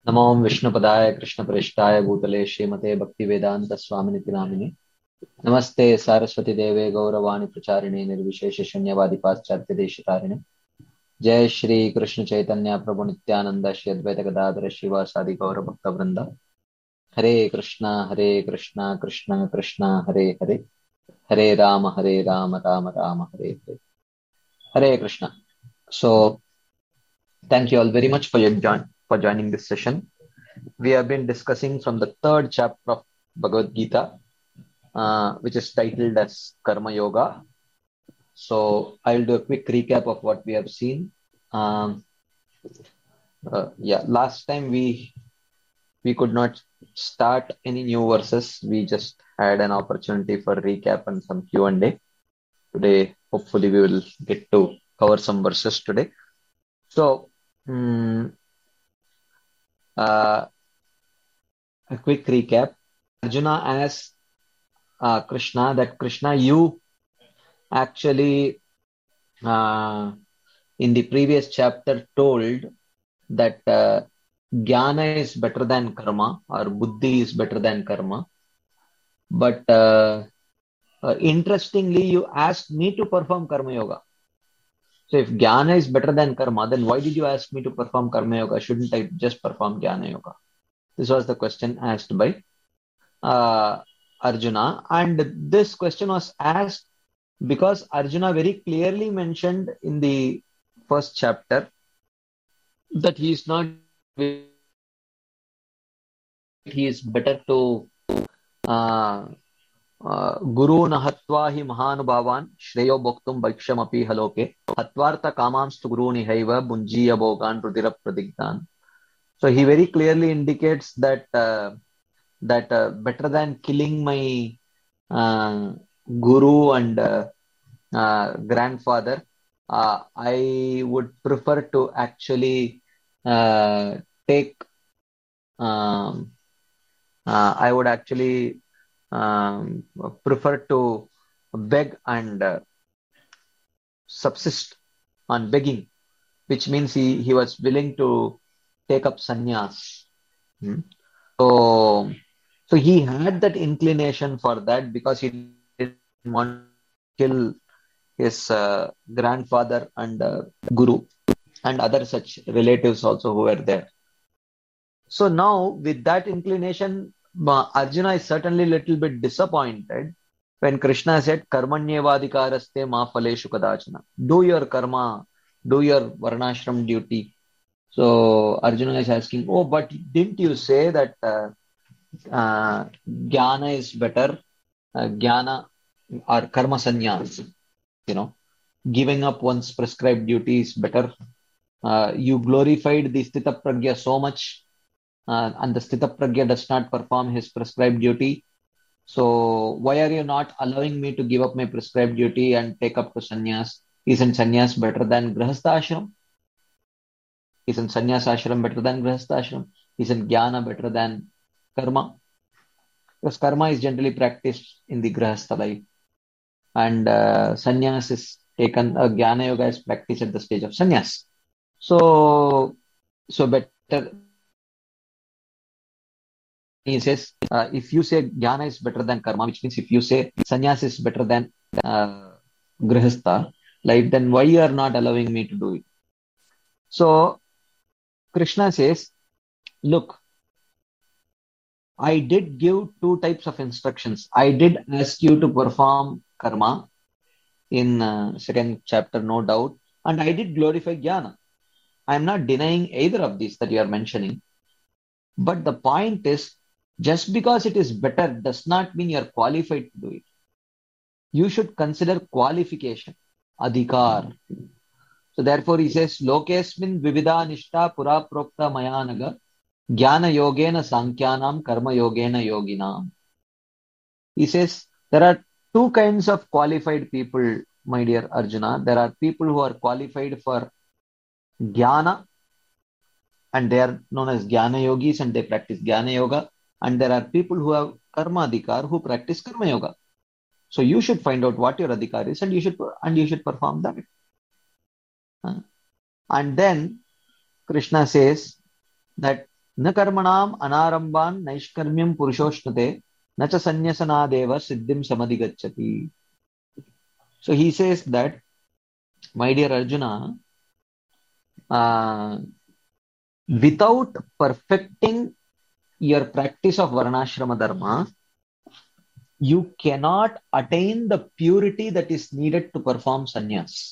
नमो विष्णुपदाय कृष्णप्रेष्ठाय भूतले श्रीमते भक्तिवेदांत स्वामिनिति नामिने नमस्ते सारस्वती देवे गौरवाणी प्रचारिणे निर्विशेष शून्यवादी पाश्चात्य देशतारिणे जय श्री कृष्ण चैतन्य प्रभु नित्यानंद श्री अद्वैत गदाधर शिवासादि गौर भक्त वृंद हरे Krishna Krishna Krishna Hare Hare Ram Ram Ram Hare Hare Hare Krishna. So thank you all very much for for joining this session. We have been discussing from the third chapter of Bhagavad Gita, which is titled as Karma Yoga. So I'll do a quick recap of what we have seen. Um, Last time we could not start any new verses. We just had an opportunity for recap and some Q&A. Today, hopefully, we will get to cover some verses today. So, a quick recap. Arjuna asked Krishna that Krishna, you actually in the previous chapter told that jnana is better than karma or buddhi is better than karma. But interestingly, you asked me to perform karma yoga. So if jnana is better than karma, then why did you ask me to perform karma yoga? Shouldn't I just perform jnana yoga? This was the question asked by Arjuna. And this question was asked because Arjuna very clearly mentioned in the first chapter that he is not, he is better to uh, Guru Nahatva hi Mahanubhavan Shreyo Bhoktum Bhakshamapi Haloke Hatvartha Kamanstu Guru Nihaiva Bunjiya Bhogan Rudira Pradigdan. So he very clearly indicates that better than killing my guru and grandfather, I would prefer to actually take. Um, I would actually prefer to beg and subsist on begging, which means he was willing to take up sannyas. Hmm. So, so he had that inclination for that because he didn't want to kill his grandfather and guru and other such relatives also who were there. So now with that inclination, Arjuna is certainly a little bit disappointed when Krishna said, Karmanyevadikaraste ma phaleshu kadachana. Do your karma, do your varnashram duty. So Arjuna is asking, oh, but didn't you say that jnana is better? Jnana or karma sannyas, you know, giving up one's prescribed duty is better. You glorified the Sthita Pragya so much, and the Sthita Pragya does not perform his prescribed duty. So why are you not allowing me to give up my prescribed duty and take up to sannyas? Isn't sannyas better than grahastha ashram? Isn't sannyas ashram better than grahastha ashram? Isn't jnana better than karma? Because karma is generally practiced in the grahastha life, and sannyas is taken. Jnana yoga is practiced at the stage of sannyas. So, so better. He says, if you say jnana is better than karma, which means if you say sannyas is better than uh, grihastha life, then why you are not allowing me to do it? So Krishna says, look, I did give two types of instructions. I did ask you to perform karma in second chapter, no doubt, and I did glorify jnana. I am not denying either of these that you are mentioning. But the point is, just because it is better does not mean you are qualified to do it. You should consider qualification, adhikar. So therefore he says, Lokesmin vividha nishta pura prokta mayanaga jnana yogena sankhyanam karma yogena yoginam. He says, there are two kinds of qualified people, my dear Arjuna. There are people who are qualified for jnana and they are known as jnana yogis and they practice jnana yoga. And there are people who have karma adhikar who practice karma yoga. So you should find out what your adhikar is and you should perform that. And then Krishna says that न कर्मणाम अनारंभान नैष्कर्म्यम पुरुषोष्णुते न च संन्यसनादेव सिद्धिं समधिगच्छति. So he says that, my dear Arjuna, uh, without perfecting your practice of varnashrama dharma, you cannot attain the purity that is needed to perform sannyas.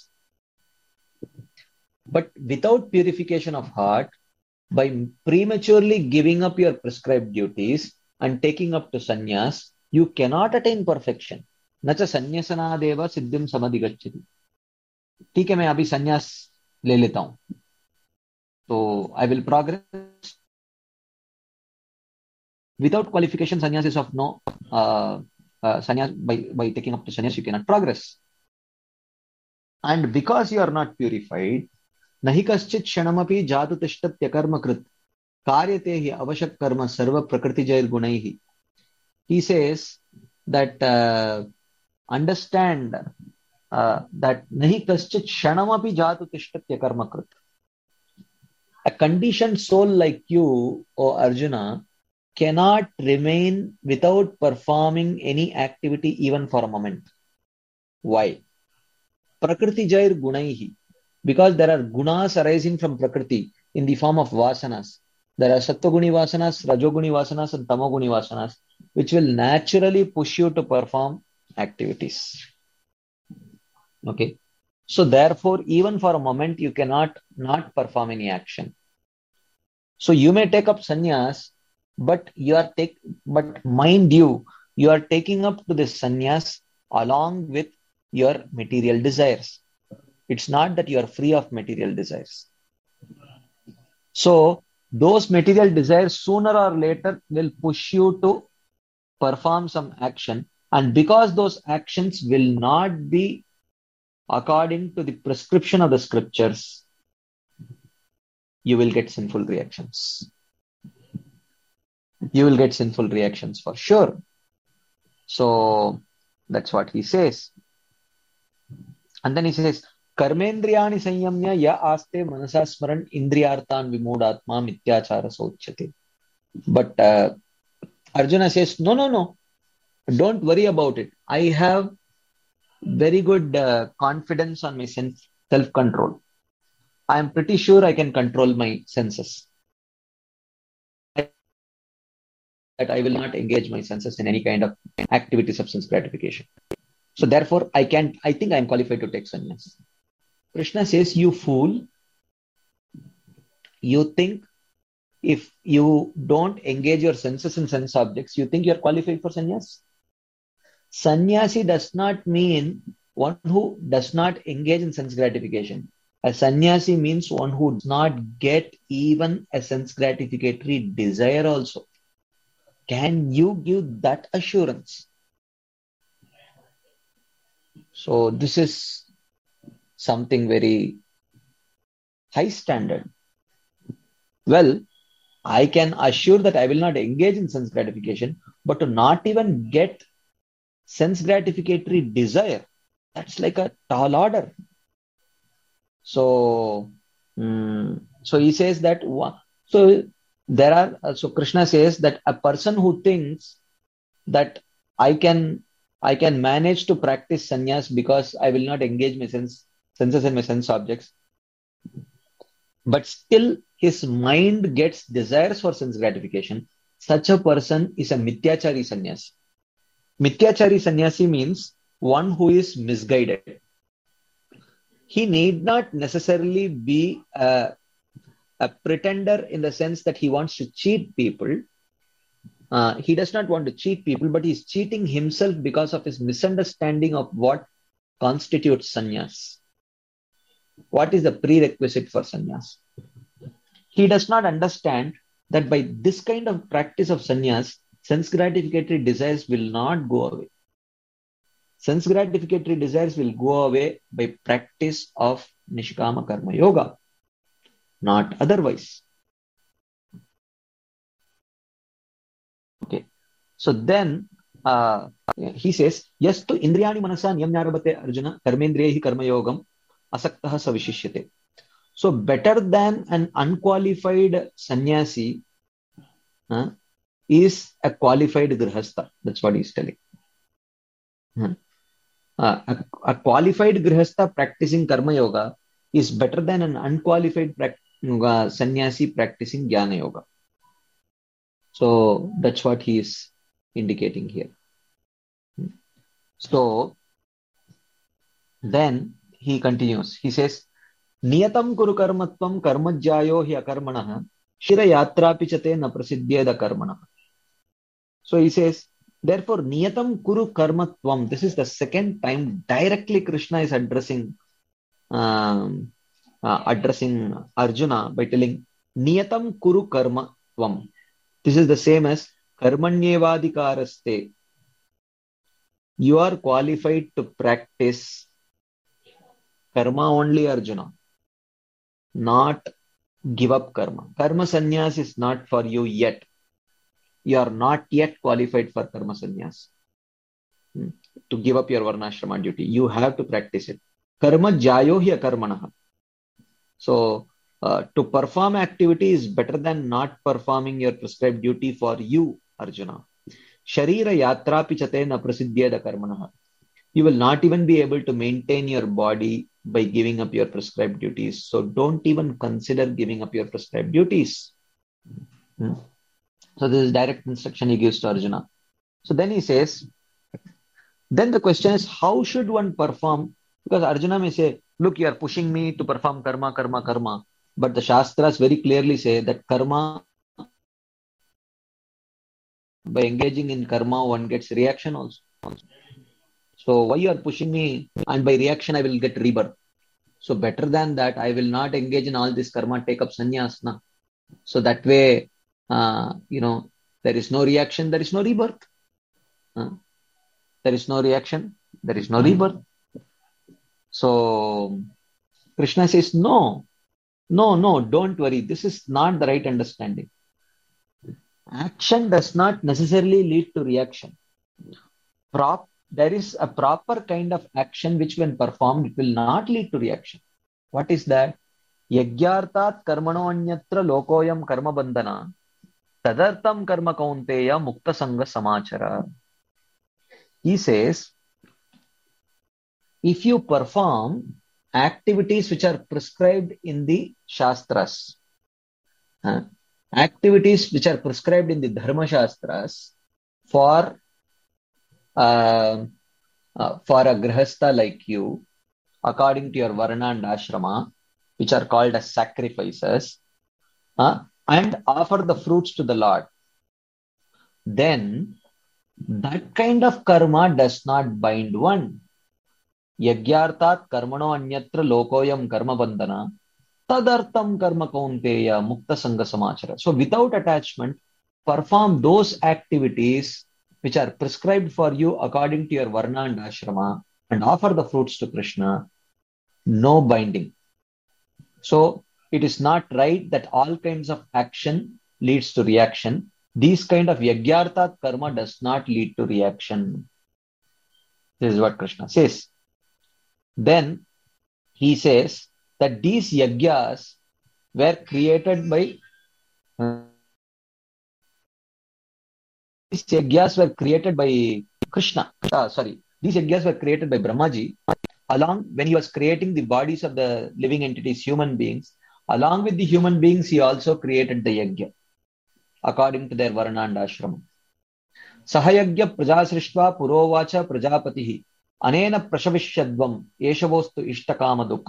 But without purification of heart, by prematurely giving up your prescribed duties and taking up to sannyas, you cannot attain perfection. Nacha sannyasana siddhim samadhigacchati. ठीक है, मैं अभी संन्यास ले लेता हूं, तो I will progress. Without qualification, sannyas is of no sannyas. By taking up to sannyas, you cannot progress. And because you are not purified, nahi kaschit kshanamapi jatu tishtatya karma krit karyate hi avashak karma sarva prakriti jair gunaihi. He says that understand that nahi kaschit kshanamapi jatu tishtatya karma krit. A conditioned soul like you, O Arjuna, cannot remain without performing any activity even for a moment. Why? Prakriti jair gunaihi. Because there are gunas arising from Prakriti in the form of vasanas. There are sattva-guni vasanas, rajoguni vasanas, and tamoguni vasanas, which will naturally push you to perform activities. Okay. So therefore, even for a moment, you cannot not perform any action. So you may take up sannyas, but mind you, you are taking up to this sannyas along with your material desires. It's not that you are free of material desires. So those material desires sooner or later will push you to perform some action. And because those actions will not be according to the prescription of the scriptures, you will get sinful reactions. You will get sinful reactions for sure. So that's what he says. And then he says, Karmendriyani sanyamya ya aste manasa smaran indriyartan vimudatma mityachara sochate. But Arjuna says, no. Don't worry about it. I have very good confidence on my self-control. I am pretty sure I can control my senses. That I will not engage my senses in any kind of activities of sense gratification. So therefore, I think I am qualified to take sannyas. Krishna says, you fool, you think if you don't engage your senses in sense objects, you think you are qualified for sannyas? Sannyasi does not mean one who does not engage in sense gratification. A sannyasi means one who does not get even a sense gratificatory desire also. Can you give that assurance? So this is something very high standard. Well, I can assure that I will not engage in sense gratification, but to not even get sense gratificatory desire, that's like a tall order. So he says that, so Krishna says that a person who thinks that I can manage to practice sannyas because I will not engage my senses and my sense objects, but still his mind gets desires for sense gratification, such a person is a mithyachari sannyasi. Mithyachari sannyasi means one who is misguided. He need not necessarily be a pretender in the sense that he wants to cheat people. He does not want to cheat people, but he's cheating himself because of his misunderstanding of what constitutes sannyas. What is the prerequisite for sannyas? He does not understand that by this kind of practice of sannyas, sense gratificatory desires will not go away. Sense gratificatory desires will go away by practice of Nishkama Karma Yoga, not otherwise. Okay. So then he says, Yastu Indriyani Manasa Niyamnyarabate Arjuna Karmendriyahi Karma Yogam Asaktaha Savishishyate. So better than an unqualified sannyasi is a qualified grihastha. That's what he's telling. A qualified grihastha practicing karma yoga is better than an unqualified sannyasi practicing jnana yoga. So that's what he is indicating here. So then he continues. He says, Niyatam kuru karmatvam karmajyayo hi akarmanah shira yatra pichate na prasiddhyeda karmanah. So he says, therefore, Niyatam kuru karmatvam. This is the second time directly Krishna is addressing Arjuna by telling Niyatam kuru karmatvam. This is the same as karmanyevadikaraste. You are qualified to practice karma only, Arjuna, not give up karma. Karma sannyas is not for you yet. You are not yet qualified for karma sannyas. To give up your varnashrama duty. You have to practice it. Karma jayo hi akarmanaha. So, to perform activity is better than not performing your prescribed duty for you, Arjuna. Sharira yatra pichate na prasiddhyeda karmanaha. You will not even be able to maintain your body by giving up your prescribed duties. So don't even consider giving up your prescribed duties. So this is direct instruction he gives to Arjuna. So then he says, then the question is, how should one perform? Because Arjuna may say, look, you are pushing me to perform karma, karma, karma. But the Shastras very clearly say that karma, by engaging in karma, one gets reaction also. So why you are pushing me, and by reaction I will get rebirth. So better than that, I will not engage in all this karma, take up sannyasana. So that way, there is no reaction, there is no rebirth. There is no reaction, there is no rebirth. So Krishna says, no, don't worry. This is not the right understanding. Action does not necessarily lead to reaction. There is a proper kind of action which when performed, it will not lead to reaction. What is that? Yagyartat karmano anyatra lokoyam karma bandhana tadartam karma kaunteya mukta sangha samachara. He says, if you perform activities which are prescribed in the Shastras, activities which are prescribed in the Dharma Shastras for a grihastha like you, according to your varna and ashrama, which are called as sacrifices, and offer the fruits to the Lord, then that kind of karma does not bind one. Yagyartat karmano anyatra lokoyam karma bandhana tadartam karma kaunteya mukta sangha samachara. So without attachment, perform those activities which are prescribed for you according to your varna and ashrama and offer the fruits to Krishna. No binding. So it is not right that all kinds of action leads to reaction. These kind of yagyartat karma does not lead to reaction. This is what Krishna says. Then he says that these yagyas were created by Krishna. These yagyas were created by Brahmaji along when he was creating the bodies of the living entities, human beings. Along with the human beings, he also created the yagya according to their varna and ashrama. Sahayagya prajasrishtva purovacha prajapatihi anena prashavishyadvam yeshavostu ishtakamaduk.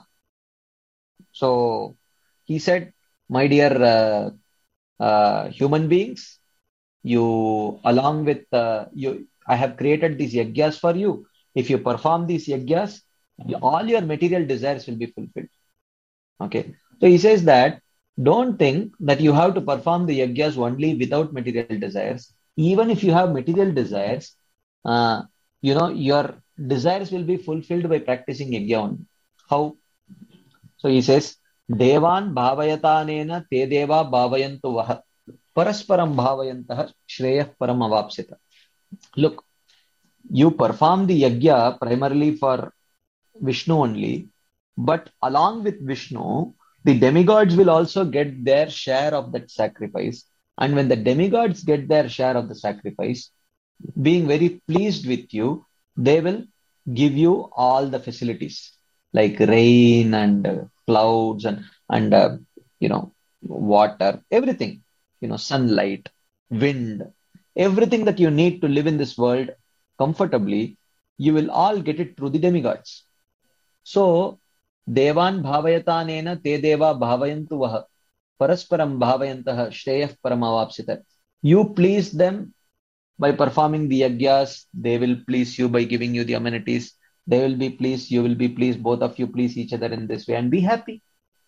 So he said, my dear human beings, you along with you, I have created these yagyas for you. If you perform these yagyas, all your material desires will be fulfilled. Okay. So he says that don't think that you have to perform the yagyas only without material desires. Even if you have material desires, your desires will be fulfilled by practicing yagya only. How? So he says, Devan bhavayatanena te deva bhavayantu vaha parasparam bhavayantaha shreyah param avapsita. Look, you perform the yagya primarily for Vishnu only, but along with Vishnu, the demigods will also get their share of that sacrifice. And when the demigods get their share of the sacrifice, being very pleased with you, they will give you all the facilities like rain and clouds and water, everything, sunlight, wind, everything that you need to live in this world comfortably, you will all get it through the demigods. So, devan bhavayatanena te deva bhavayantu vaha parasparam bhavayantah shreyah paramavapsita. You please them by performing the yajnas, they will please you by giving you the amenities. They will be pleased, you will be pleased, both of you please each other in this way and be happy.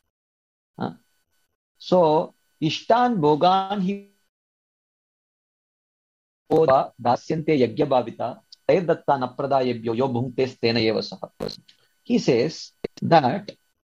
So, ishtan bogan hi dasyante yajna bhavita taydatta napradayabhyo yo bhunte stena eva saha. He says that,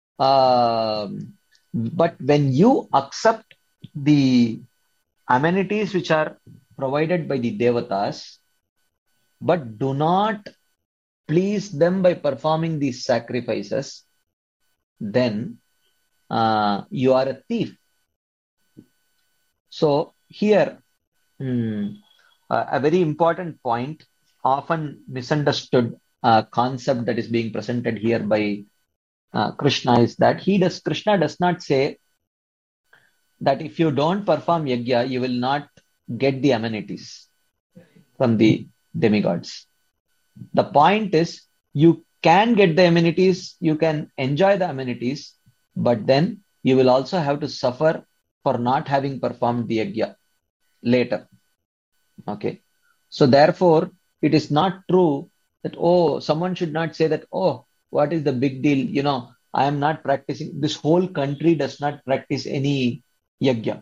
but when you accept the amenities which are provided by the devatas, but do not please them by performing these sacrifices, then you are a thief. So here, a very important point, often misunderstood concept that is being presented here by Krishna is that Krishna does not say that if you don't perform yajna, you will not get the amenities from the demigods. The point is, you can get the amenities, you can enjoy the amenities, but then you will also have to suffer for not having performed the yajna later. Okay. So therefore, it is not true that, someone should not say that, what is the big deal? I am not practicing. This whole country does not practice any yajna.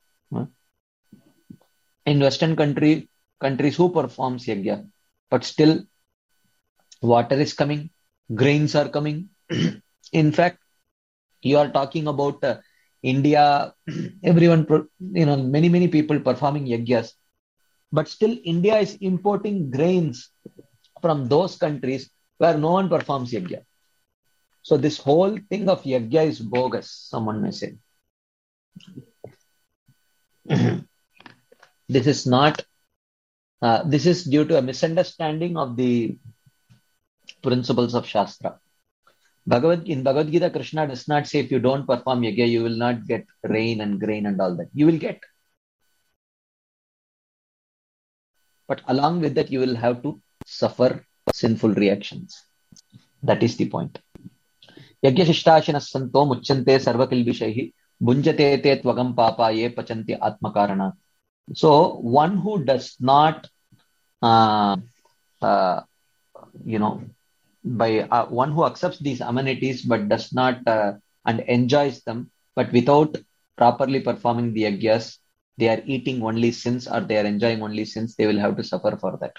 In Western countries who performs yajna, but still water is coming, grains are coming. In fact, you are talking about India, everyone, many people performing yajnas, but still India is importing grains from those countries where no one performs yajna. So this whole thing of yajna is bogus, someone may say. This is not, this is due to a misunderstanding of the principles of Shastra. In Bhagavad Gita, Krishna does not say if you don't perform yajna, you will not get rain and grain and all that. You will get. But along with that, you will have to suffer sinful reactions. That is the point. Yajna shishtashinas santo muchyante sarvakilbishaihi bunjate te tvagam papa ye pachanti atmakarana. So one who does not, one who accepts these amenities but does not and enjoys them, but without properly performing the yajnas, they are eating only sins or they are enjoying only sins. They will have to suffer for that.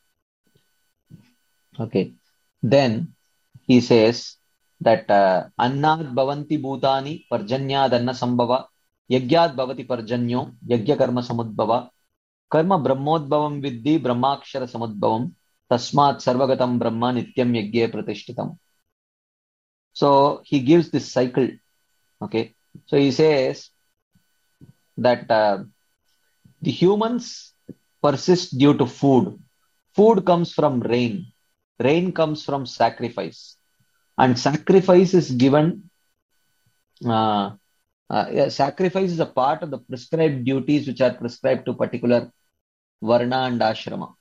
Okay. Then he says that annad bhavanti bhutani parjanyad anna sambhava yagyad bhavati parjanyo yagya karma samudbhava karma brahmodbhavam viddhi brahmakshara samudbhavam tasmat sarvagatam brahma nityam yagye pratishtitam. So he gives this cycle. Okay. So he says that the humans persist due to food. Food comes from rain. Rain comes from sacrifice. And sacrifice is given, sacrifice is a part of the prescribed duties which are prescribed to particular varna and ashrama.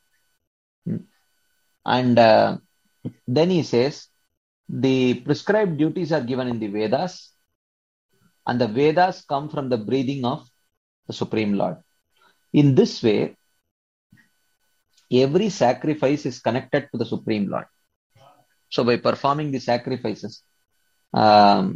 And then he says, the prescribed duties are given in the Vedas, and the Vedas come from the breathing of the Supreme Lord. In this way, every sacrifice is connected to the Supreme Lord. So by performing the sacrifices, the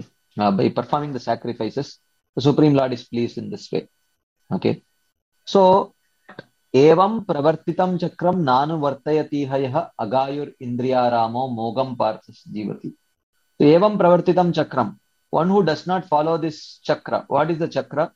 Supreme Lord is pleased in this way. Okay. So, evam pravartitam chakram nanu vartayati hayah agayur indriyaramo mogam parthas jivati. So, evam pravartitam chakram. One who does not follow this chakra. What is the chakra?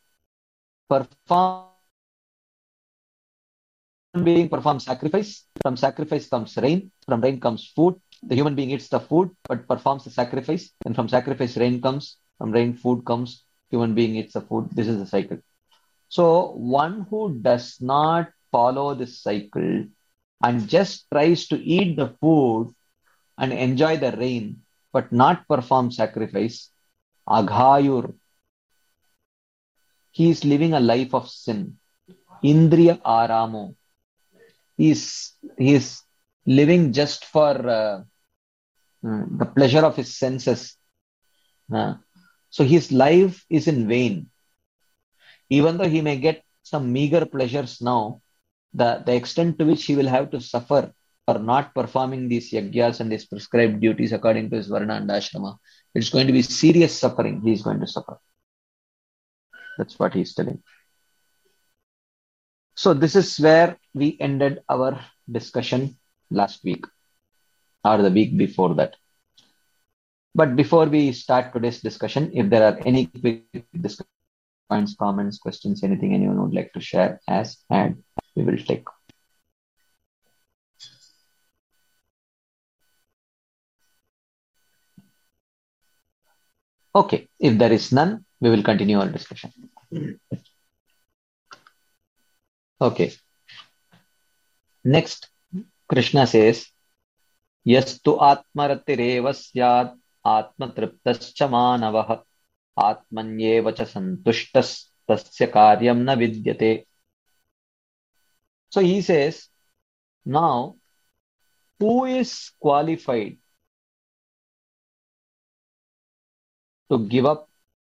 Being performs sacrifice. From sacrifice comes rain. From rain comes food. The human being eats the food but performs the sacrifice. And from sacrifice rain comes. From rain food comes. Human being eats the food. This is the cycle. So one who does not follow this cycle and just tries to eat the food and enjoy the rain, but not perform sacrifice, aghayur, he is living a life of sin. Indriya aramo, he is living just for the pleasure of his senses. Uh, so his life is in vain. Even though he may get some meager pleasures now, the extent to which he will have to suffer for not performing these yagyas and these prescribed duties according to his varna and ashrama, it's going to be serious suffering he is going to suffer. That's what he's telling. So this is where we ended our discussion last week or the week before that. But before we start today's discussion, if there are any quick discussion points, comments, questions, anything anyone would like to share as and we will take. Okay, if there is none, we will continue our discussion. Okay. Next, Krishna says, Yastu atmaratireva syad atmatriptascha manavah atmanyeva cha santushtas tasya karyam na vidyate. So he says, now, who is qualified to give up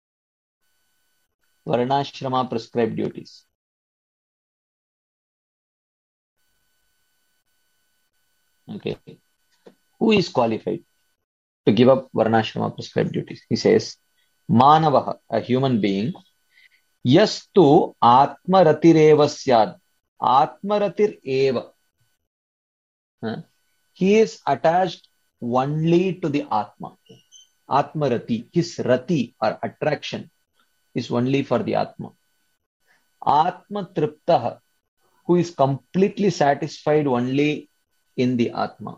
varnashrama prescribed duties? Okay. Who is qualified to give up varnashrama prescribed duties? He says, Manavaha, a human being, yastu atmaratireva syad. Atmaratir eva. He is attached only to the Atma. Atmarati, his rati or attraction is only for the Atma. Atma triptaha, who is completely satisfied only in the Atma.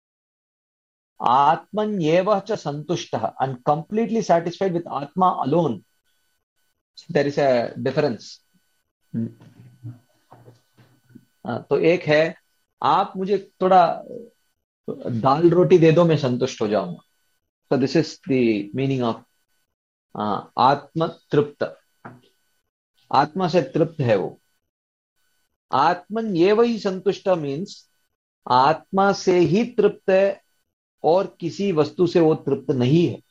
Atman yeva cha santushtaha, and completely satisfied with Atma alone. So there is a difference. तो एक है आप मुझे थोड़ा दाल रोटी दे दो मैं संतुष्ट हो जाऊंगा. So this is the meaning of आत्म तृप्त. आत्मा से तृप्त है वो. आत्मन ये वही संतुष्ट मीन्स आत्मा से ही तृप्त है और किसी वस्तु से वो तृप्त नहीं है.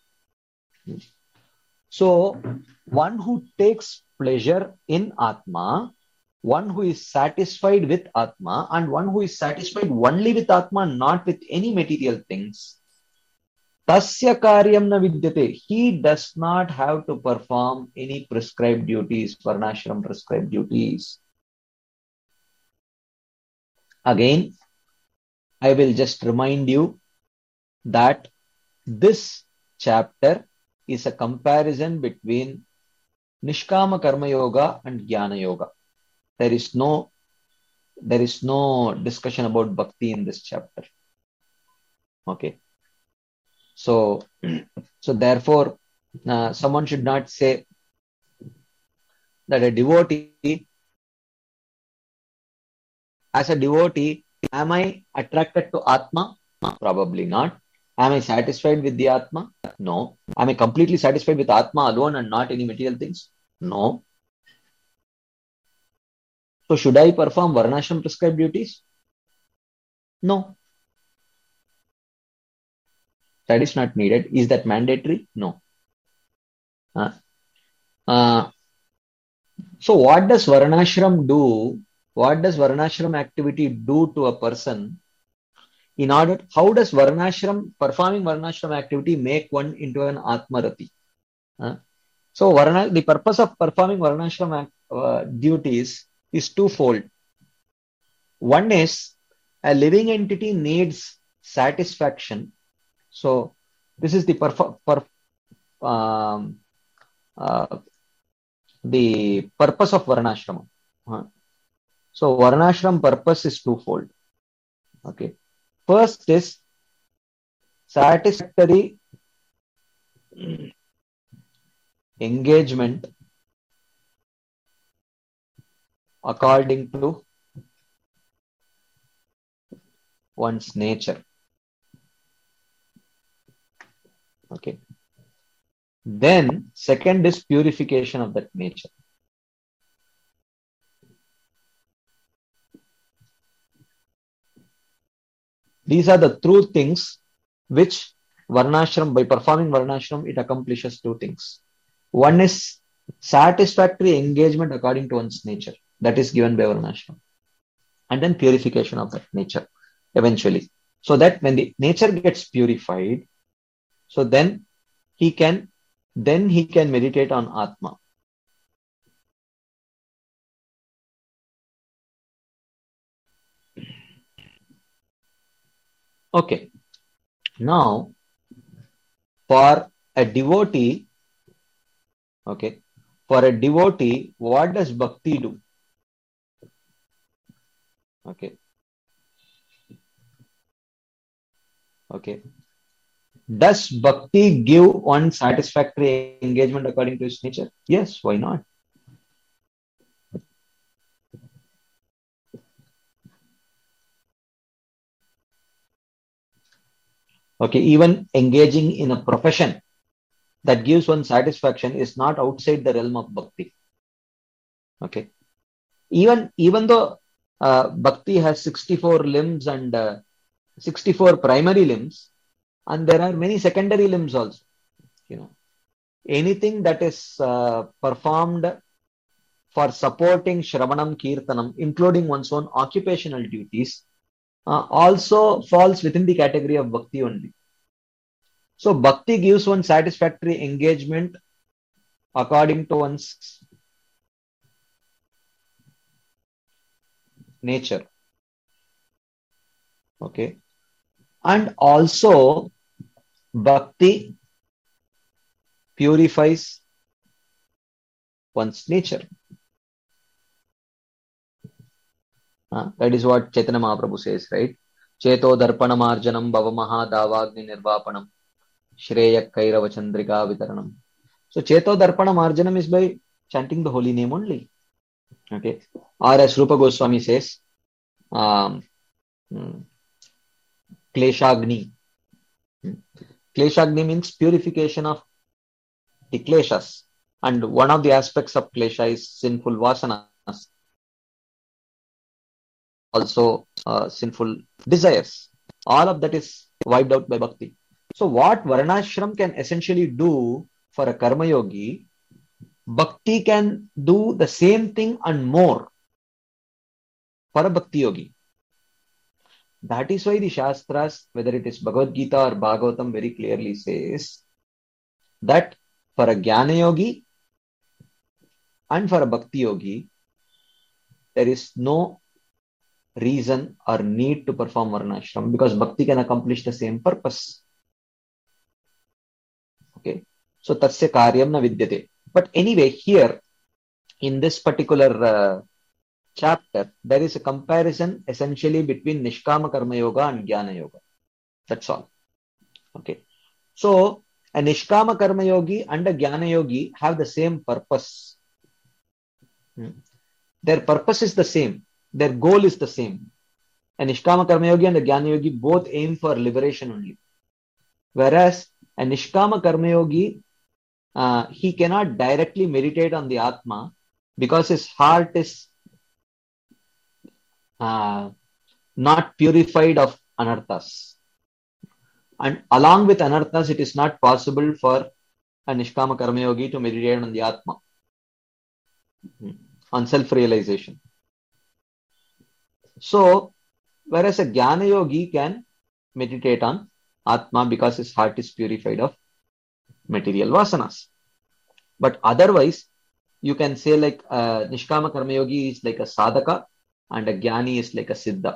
So one who takes pleasure in Atma, one who is satisfied with Atma, and one who is satisfied only with Atma, not with any material things, tasya karyam na vidyate. He does not have to perform any prescribed duties, varnashram prescribed duties. Again, I will just remind you that this chapter is a comparison between Nishkama Karma Yoga and Jnana Yoga. There is no discussion about bhakti in this chapter. Okay. So therefore, someone should not say that a devotee, as a devotee, am I attracted to Atma? Probably not. Am I satisfied with the Atma? No. Am I completely satisfied with Atma alone and not any material things? No. So should I perform varnashram prescribed duties? No. That is not needed. Is that mandatory? No. So what does varnashram do? What does varnashram activity do to a person? How does performing varnashram activity make one into an atmarati? So the purpose of performing varnashram duties is twofold. One is a living entity needs satisfaction. So this is the the purpose of varnashram. So varnashram purpose is twofold. Okay. First is satisfactory engagement according to one's nature. Okay. Then second is purification of that nature. These are the true things which Varnashram, by performing Varnashram, it accomplishes two things. One is satisfactory engagement according to one's nature. That is given by Varnashram. And then purification of that nature eventually. So that when the nature gets purified, so then he can meditate on Atma. Okay. Now, for a devotee, what does bhakti do? Okay. Does bhakti give one satisfactory engagement according to its nature? Yes, why not? Okay, even engaging in a profession that gives one satisfaction is not outside the realm of bhakti. Okay. Even though bhakti has 64 limbs and 64 primary limbs, and there are many secondary limbs also. Anything that is performed for supporting Shravanam Kirtanam, including one's own occupational duties, also falls within the category of bhakti only. So bhakti gives one satisfactory engagement according to one's nature. Okay. And also bhakti purifies one's nature. That is what Chaitanya Mahaprabhu says, right? Cheto darpanam arjanam bhavamaha davagni nirvapanam shreyak kairava chandrika vitaranam. So Cheto darpanam arjanam is by chanting the holy name only. Okay. Or as Rupa Goswami says, kleshagni. Kleshagni means purification of the kleshas. And one of the aspects of klesha is sinful vasanas. Also sinful desires. All of that is wiped out by bhakti. So what Varnashram can essentially do for a karma yogi, bhakti can do the same thing and more for a bhakti yogi. That is why the Shastras, whether it is Bhagavad Gita or Bhagavatam, very clearly says that for a Jnana yogi and for a bhakti yogi, there is no reason or need to perform Varnashram because bhakti can accomplish the same purpose. Okay. So tasya karyam na vidyate. But anyway, here in this particular chapter, there is a comparison essentially between Nishkama Karma Yoga and Jnana Yoga. That's all. Okay. So a Nishkama Karma Yogi and a Jnana Yogi have the same purpose. Their purpose is the same. Their goal is the same. A Nishkama Karma Yogi and a Jnana Yogi both aim for liberation only. Whereas a Nishkama Karma Yogi, he cannot directly meditate on the Atma because his heart is not purified of anarthas. And along with anarthas, it is not possible for a Nishkama Karma Yogi to meditate on the Atma, on self-realization. So, whereas a Jnana Yogi can meditate on Atma because his heart is purified of material vasanas. But otherwise, you can say like Nishkama Karma Yogi is like a sadhaka and a Jnani is like a siddha.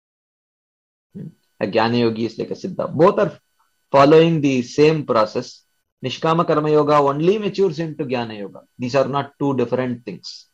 A Jnana Yogi is like a siddha. Both are following the same process. Nishkama Karma Yoga only matures into Jnana Yoga. These are not two different things.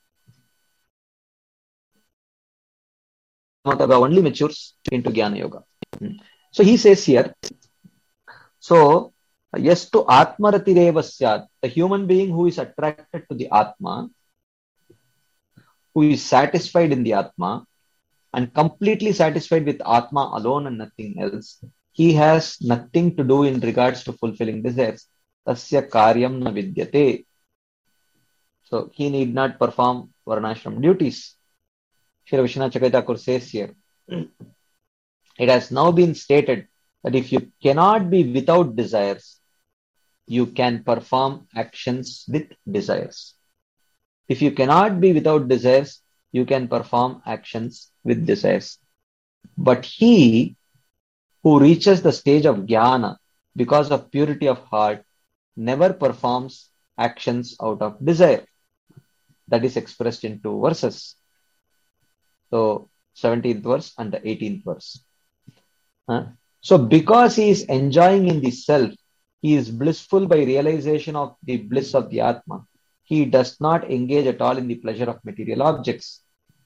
Yoga only matures into Jnana Yoga. So he says here, so yes to Atmaratireva syat, the human being who is attracted to the Atma, who is satisfied in the Atma and completely satisfied with Atma alone and nothing else, he has nothing to do in regards to fulfilling desires. Tasya karyam na vidyate. So he need not perform varnashram duties. Srila Vishwanath Chakravarti Thakur says here, it has now been stated that if you cannot be without desires, you can perform actions with desires. If you cannot be without desires, you can perform actions with desires. But he who reaches the stage of jnana because of purity of heart never performs actions out of desire. That is expressed in two verses. So 17th verse and the 18th verse. So because he is enjoying in the self, he is blissful by realization of the bliss of the Atma. He does not engage at all in the pleasure of material objects.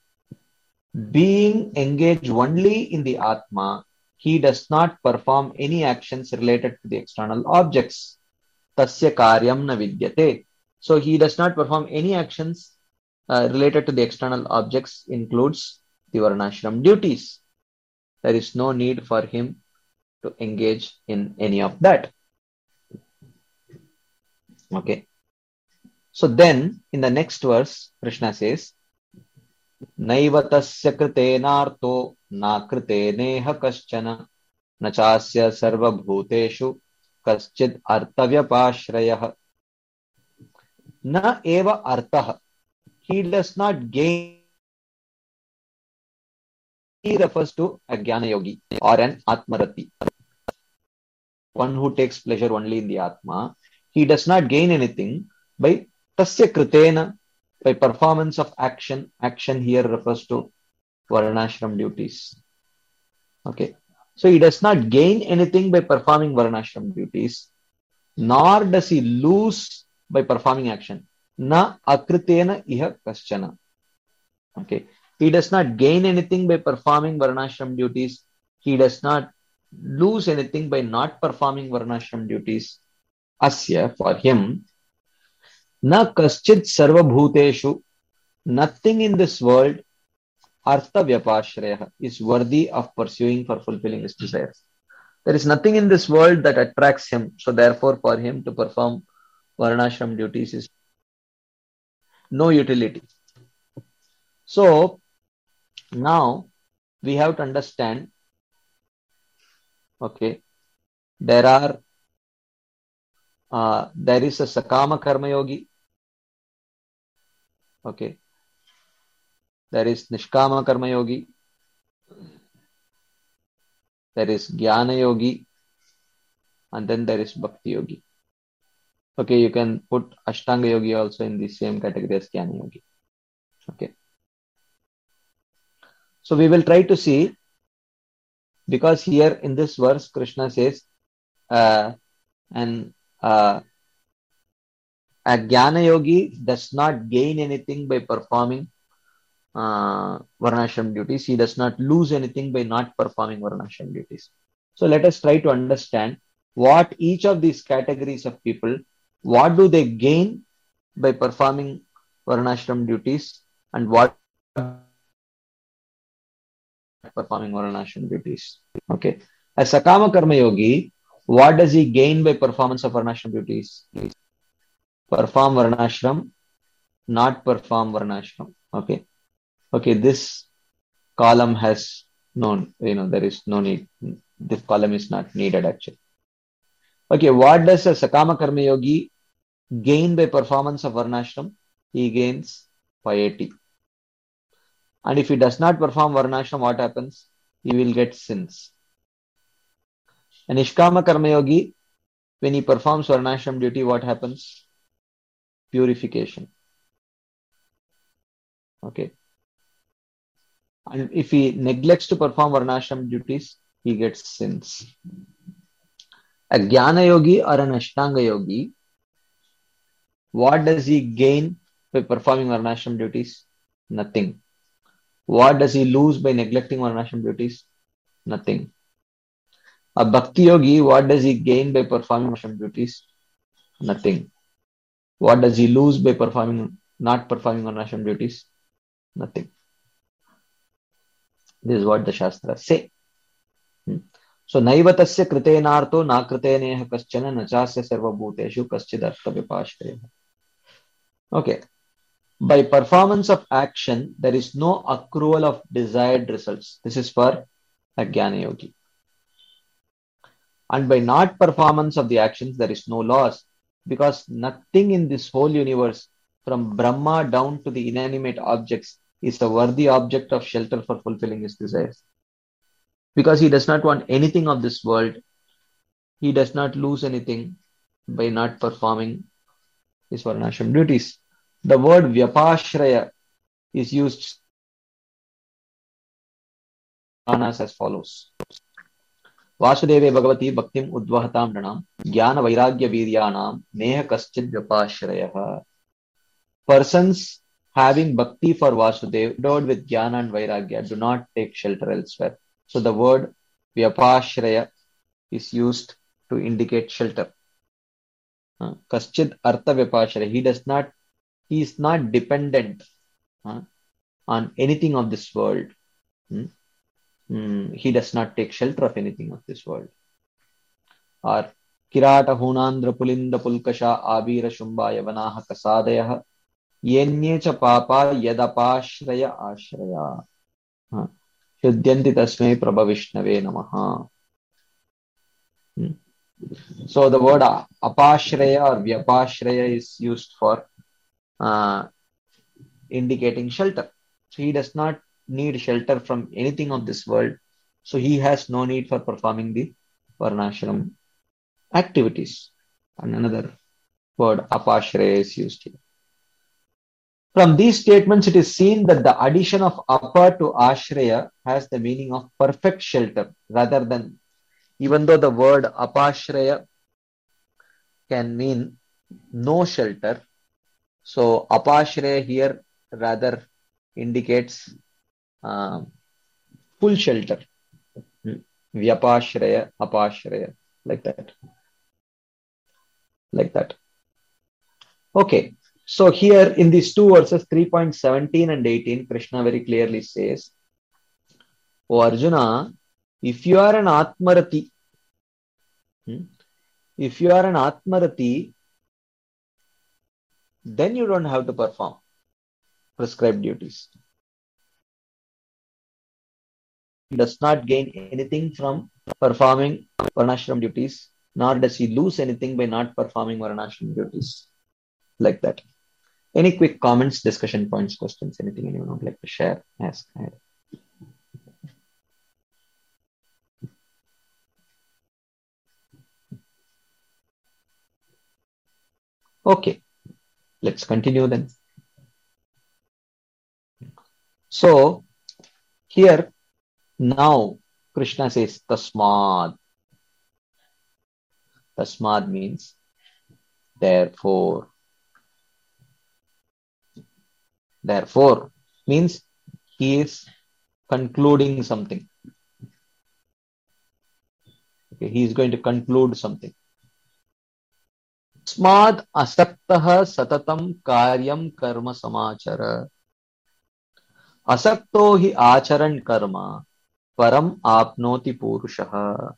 Being engaged only in the Atma, he does not perform any actions related to the external objects. Tasya karyam na vidyate. So he does not perform any actions related to the external objects, includes the varnashram duties. There is no need for him to engage in any of that. Okay. So then, in the next verse, Krishna says, Naiva tasya kritenarto na kriteneha kaschana na chasya sarva bhuteshu kaschid artavyapashrayah. Na eva artah. He does not gain. He refers to a jnana yogi or an atmarati. One who takes pleasure only in the Atma. He does not gain anything by tasya kritena, by performance of action. Action here refers to varnashram duties. Okay. So he does not gain anything by performing varnashram duties, nor does he lose by performing action. Na akritena iha kaschana. Okay. He does not gain anything by performing varnashram duties. He does not lose anything by not performing varnashram duties. Asya, for him, na kaschid sarva bhuteshu, nothing in this world, artha vyapashraya, is worthy of pursuing for fulfilling his desires. There is nothing in this world that attracts him. So therefore, for him to perform varnashram duties is no utility. So now we have to understand, okay, there is a Sakama Karma Yogi, okay, there is Nishkama Karma Yogi, there is Jnana Yogi, and then there is Bhakti Yogi. Okay, you can put Ashtanga Yogi also in the same category as Jnana Yogi. Okay. So we will try to see, because here in this verse, Krishna says, a Jnana Yogi does not gain anything by performing varnashram duties. He does not lose anything by not performing varnashram duties. So let us try to understand what each of these categories of people, what do they gain by performing varnashram duties, and what performing varnashram duties. Okay. As Sakama Karma Yogi, what does he gain by performance of varnashram duties? Perform varnashram, not perform varnashram. Okay. Okay, this column has there is no need. This column is not needed actually. Okay, what does a Sakama Karma Yogi gain by performance of varnashram? He gains piety. And if he does not perform varnashram, what happens? He will get sins. And Nishkama Karma Yogi, when he performs varnashram duty, what happens? Purification. Okay. And if he neglects to perform varnashram duties, he gets sins. A Jnana Yogi or an Ashtanga Yogi, what does he gain by performing varnashram duties? Nothing. What does he lose by neglecting varnashram duties? Nothing. A Bhakti Yogi, what does he gain by performing varnashram duties? Nothing. What does he lose by not performing varnashram duties? Nothing. This is what the Shastras say. So, naivatasya kritenarto na kriteneha kaschana nachasya sarvabhuteshu kaschidartha vipashraya. Okay. By performance of action, there is no accrual of desired results. This is for a Jnana Yogi. And by not performance of the actions, there is no loss, because nothing in this whole universe, from Brahma down to the inanimate objects, is a worthy object of shelter for fulfilling his desires. Because he does not want anything of this world, he does not lose anything by not performing his varnashram duties. The word vyapashraya is used as follows. Vasudeve Bhagavati Bhaktim Udvahatam Nanam Jnana Vairagya Viryanam Neha Kaschid Vyapashrayah. Persons having bhakti for Vasudev, endowed with Jnana and Vairagya, do not take shelter elsewhere. So the word Vyapashraya is used to indicate shelter. Kaschid Artha Vyapashraya. He is not dependent on anything of this world. He does not take shelter of anything of this world. Or Kirata Hunandra Pulinda Pulkasha Abira Shumba Yavanaha Kasadayah Yenyecha Papa Yadapashraya Ashraya Shuddyanti Tasmai Prabhavishnave Namaha. So the word Apashraya or Vyapashraya is used for indicating shelter. So he does not need shelter from anything of this world. So he has no need for performing the varnashram activities. And another word, apashraya, is used here. From these statements, it is seen that the addition of apa to ashraya has the meaning of perfect shelter rather than, even though the word apashraya can mean no shelter. So apashraya here rather indicates full shelter. Vyapashraya, apashraya, like that. Like that. Okay. So here in these two verses, 3.17 and 18, Krishna very clearly says, O Arjuna, if you are an Atmarati, then you don't have to perform prescribed duties. He does not gain anything from performing varnashram duties, nor does he lose anything by not performing varnashram duties. Like that. Any quick comments, discussion points, questions, anything anyone would like to share, ask? Okay, let's continue then. So, here, now, Krishna says, Tasmad. Tasmad means, therefore. Therefore means he is concluding something. Okay, he is going to conclude something. Tasmad asaktaha satatam karyam karma samachara. Asakto hi acharan karma param apnoti purushaha.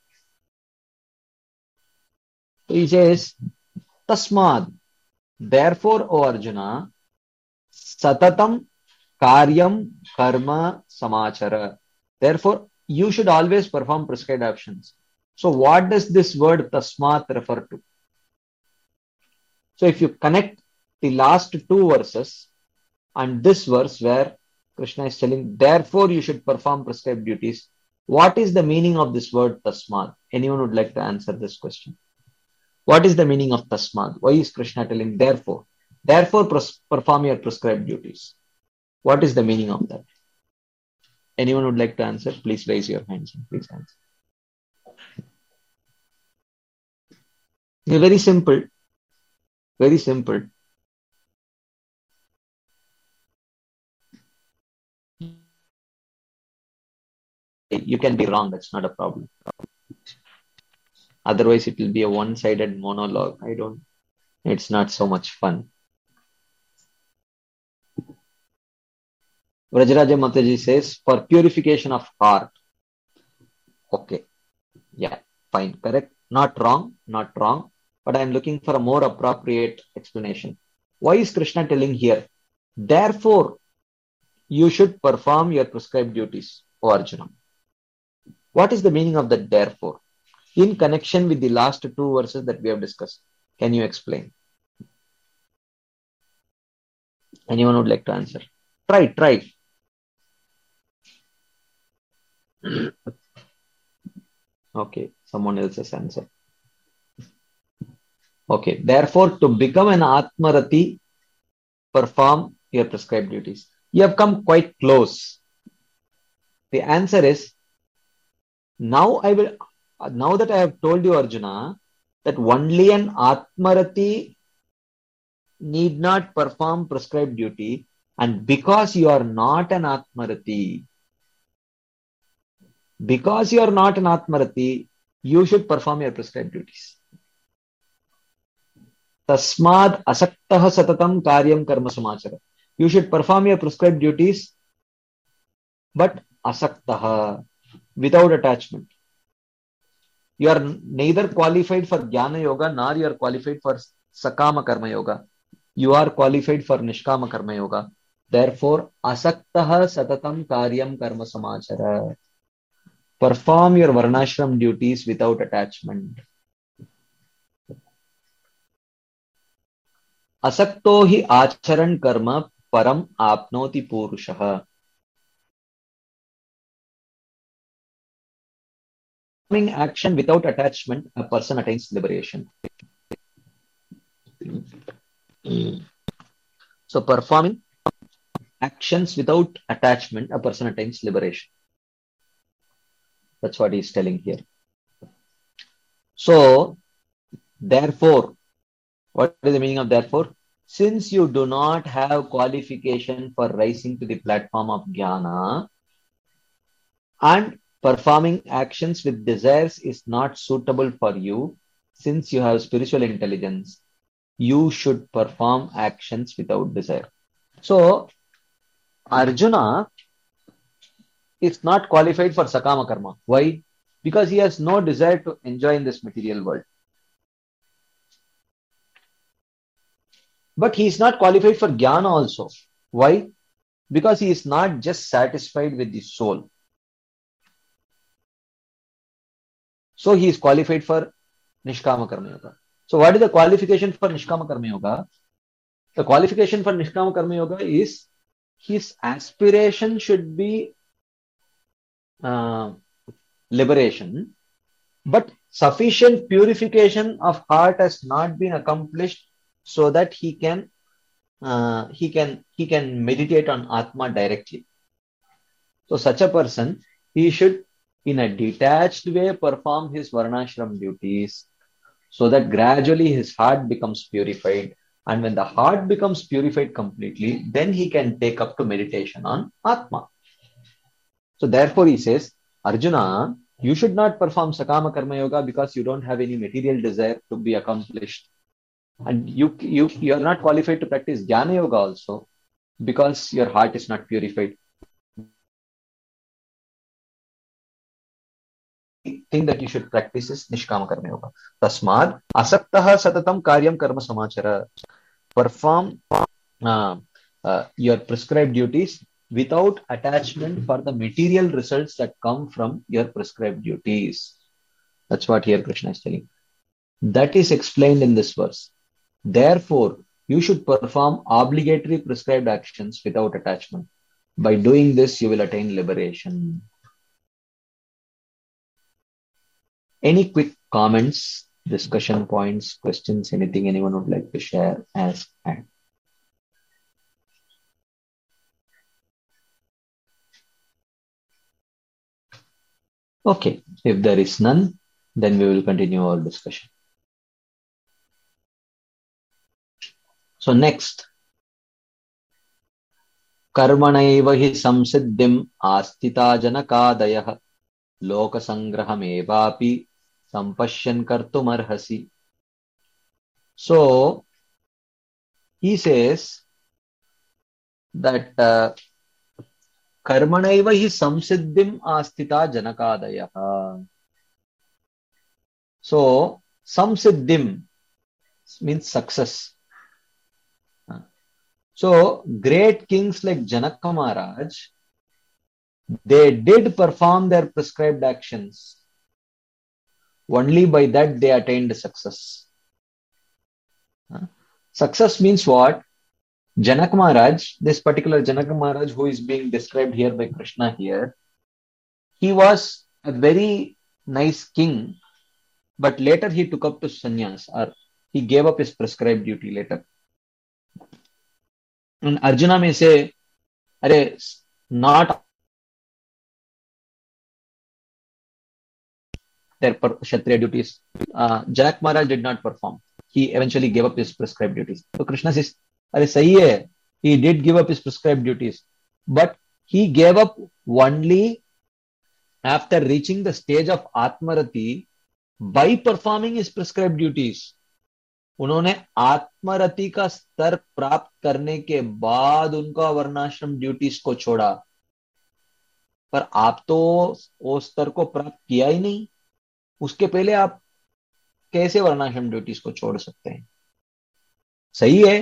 He says, Tasmad. Therefore, O Arjuna, satatam karyam karma samachara. Therefore, you should always perform prescribed actions. So, what does this word tasmat refer to? So, if you connect the last two verses and this verse where Krishna is telling, therefore you should perform prescribed duties, what is the meaning of this word tasmat? Anyone would like to answer this question? What is the meaning of tasmat? Why is Krishna telling therefore? Therefore, perform your prescribed duties. What is the meaning of that? Anyone would like to answer? Please raise your hands and please answer. Very simple. Very simple. You can be wrong. That's not a problem. Otherwise, it will be a one-sided monologue. It's not so much fun. Vrajaraja Mataji says for purification of heart. Okay. Yeah. Fine. Correct. Not wrong. Not wrong. But I'm looking for a more appropriate explanation. Why is Krishna telling here? Therefore, you should perform your prescribed duties, O Arjuna. What is the meaning of that therefore? In connection with the last two verses that we have discussed. Can you explain? Anyone would like to answer? Try. Okay, someone else has answered. Okay, therefore, to become an Atmarati, perform your prescribed duties. You have come quite close. The answer is now now that I have told you, Arjuna, that only an Atmarati need not perform prescribed duty, and because you are not an Atmarati, you should perform your prescribed duties. Tasmad asaktah satatam karyam karma samachara. You should perform your prescribed duties, but asaktah, without attachment. You are neither qualified for Jnana Yoga nor you are qualified for Sakama Karma Yoga. You are qualified for Nishkama Karma Yoga. Therefore, asaktah satatam karyam karma samachara. Perform your varnashram duties without attachment. Asakto hi acharan karma param apnoti purushah. Performing action without attachment, a person attains liberation. So, performing actions without attachment, a person attains liberation. That's what he's telling here. So, therefore, what is the meaning of therefore? Since you do not have qualification for rising to the platform of Jnana and performing actions with desires is not suitable for you, since you have spiritual intelligence, you should perform actions without desire. So, Arjuna is not qualified for Sakama Karma. Why? Because he has no desire to enjoy in this material world. But he is not qualified for Jnana also. Why? Because he is not just satisfied with the soul. So he is qualified for Nishkama Karma Yoga. So what is the qualification for Nishkama Karma Yoga? The qualification for Nishkama Karma Yoga is his aspiration should be liberation, but sufficient purification of heart has not been accomplished so that he can meditate on Atma directly. So such a person, he should in a detached way perform his varnashram duties so that gradually his heart becomes purified. And when the heart becomes purified completely, then he can take up to meditation on Atma. So therefore he says, Arjuna, you should not perform Sakama Karma Yoga because you don't have any material desire to be accomplished. And you are not qualified to practice Jnana Yoga also because your heart is not purified. Thing that you should practice is Nishkama Karma Yoga. Tasmad asaktah satatam karyam karma samachara. Perform your prescribed duties without attachment for the material results that come from your prescribed duties. That's what here Krishna is telling. That is explained in this verse. Therefore, you should perform obligatory prescribed actions without attachment. By doing this, you will attain liberation. Any quick comments, discussion points, questions, anything anyone would like to share as and? Okay, if there is none, then we will continue our discussion. So next, कर्मणैव हि संसिद्धिम् आस्थिता जनकादयः लोकसंग्रहमेवापि संपश्यन् कर्तुमर्हसि. So he says that कर्मणैव हि संसिद्धिम् आस्थिता जनकादयः. So samsiddhim means success. So great kings like Janaka Maharaj, they did perform their prescribed actions. Only by that they attained success. Success means what? Janaka Maharaj, this particular Janaka Maharaj who is being described here by Krishna here, he was a very nice king, but later he took up to sannyas, or he gave up his prescribed duty later. And Arjuna may say, "Arey, not their Kshatriya duties." Janak Maharaj did not perform. He eventually gave up his prescribed duties. So Krishna says, "Arey, sahi hai. He did give up his prescribed duties, but he gave up only after reaching the stage of Atmarati by performing his prescribed duties." उन्होंने आत्मरति का स्तर प्राप्त करने के बाद उनका वर्णाश्रम duties को छोड़ा, पर आप तो वो स्तर को प्राप्त किया ही नहीं, उसके पहले आप कैसे वर्णाश्रम ड्यूटीज को छोड़ सकते हैं? सही है,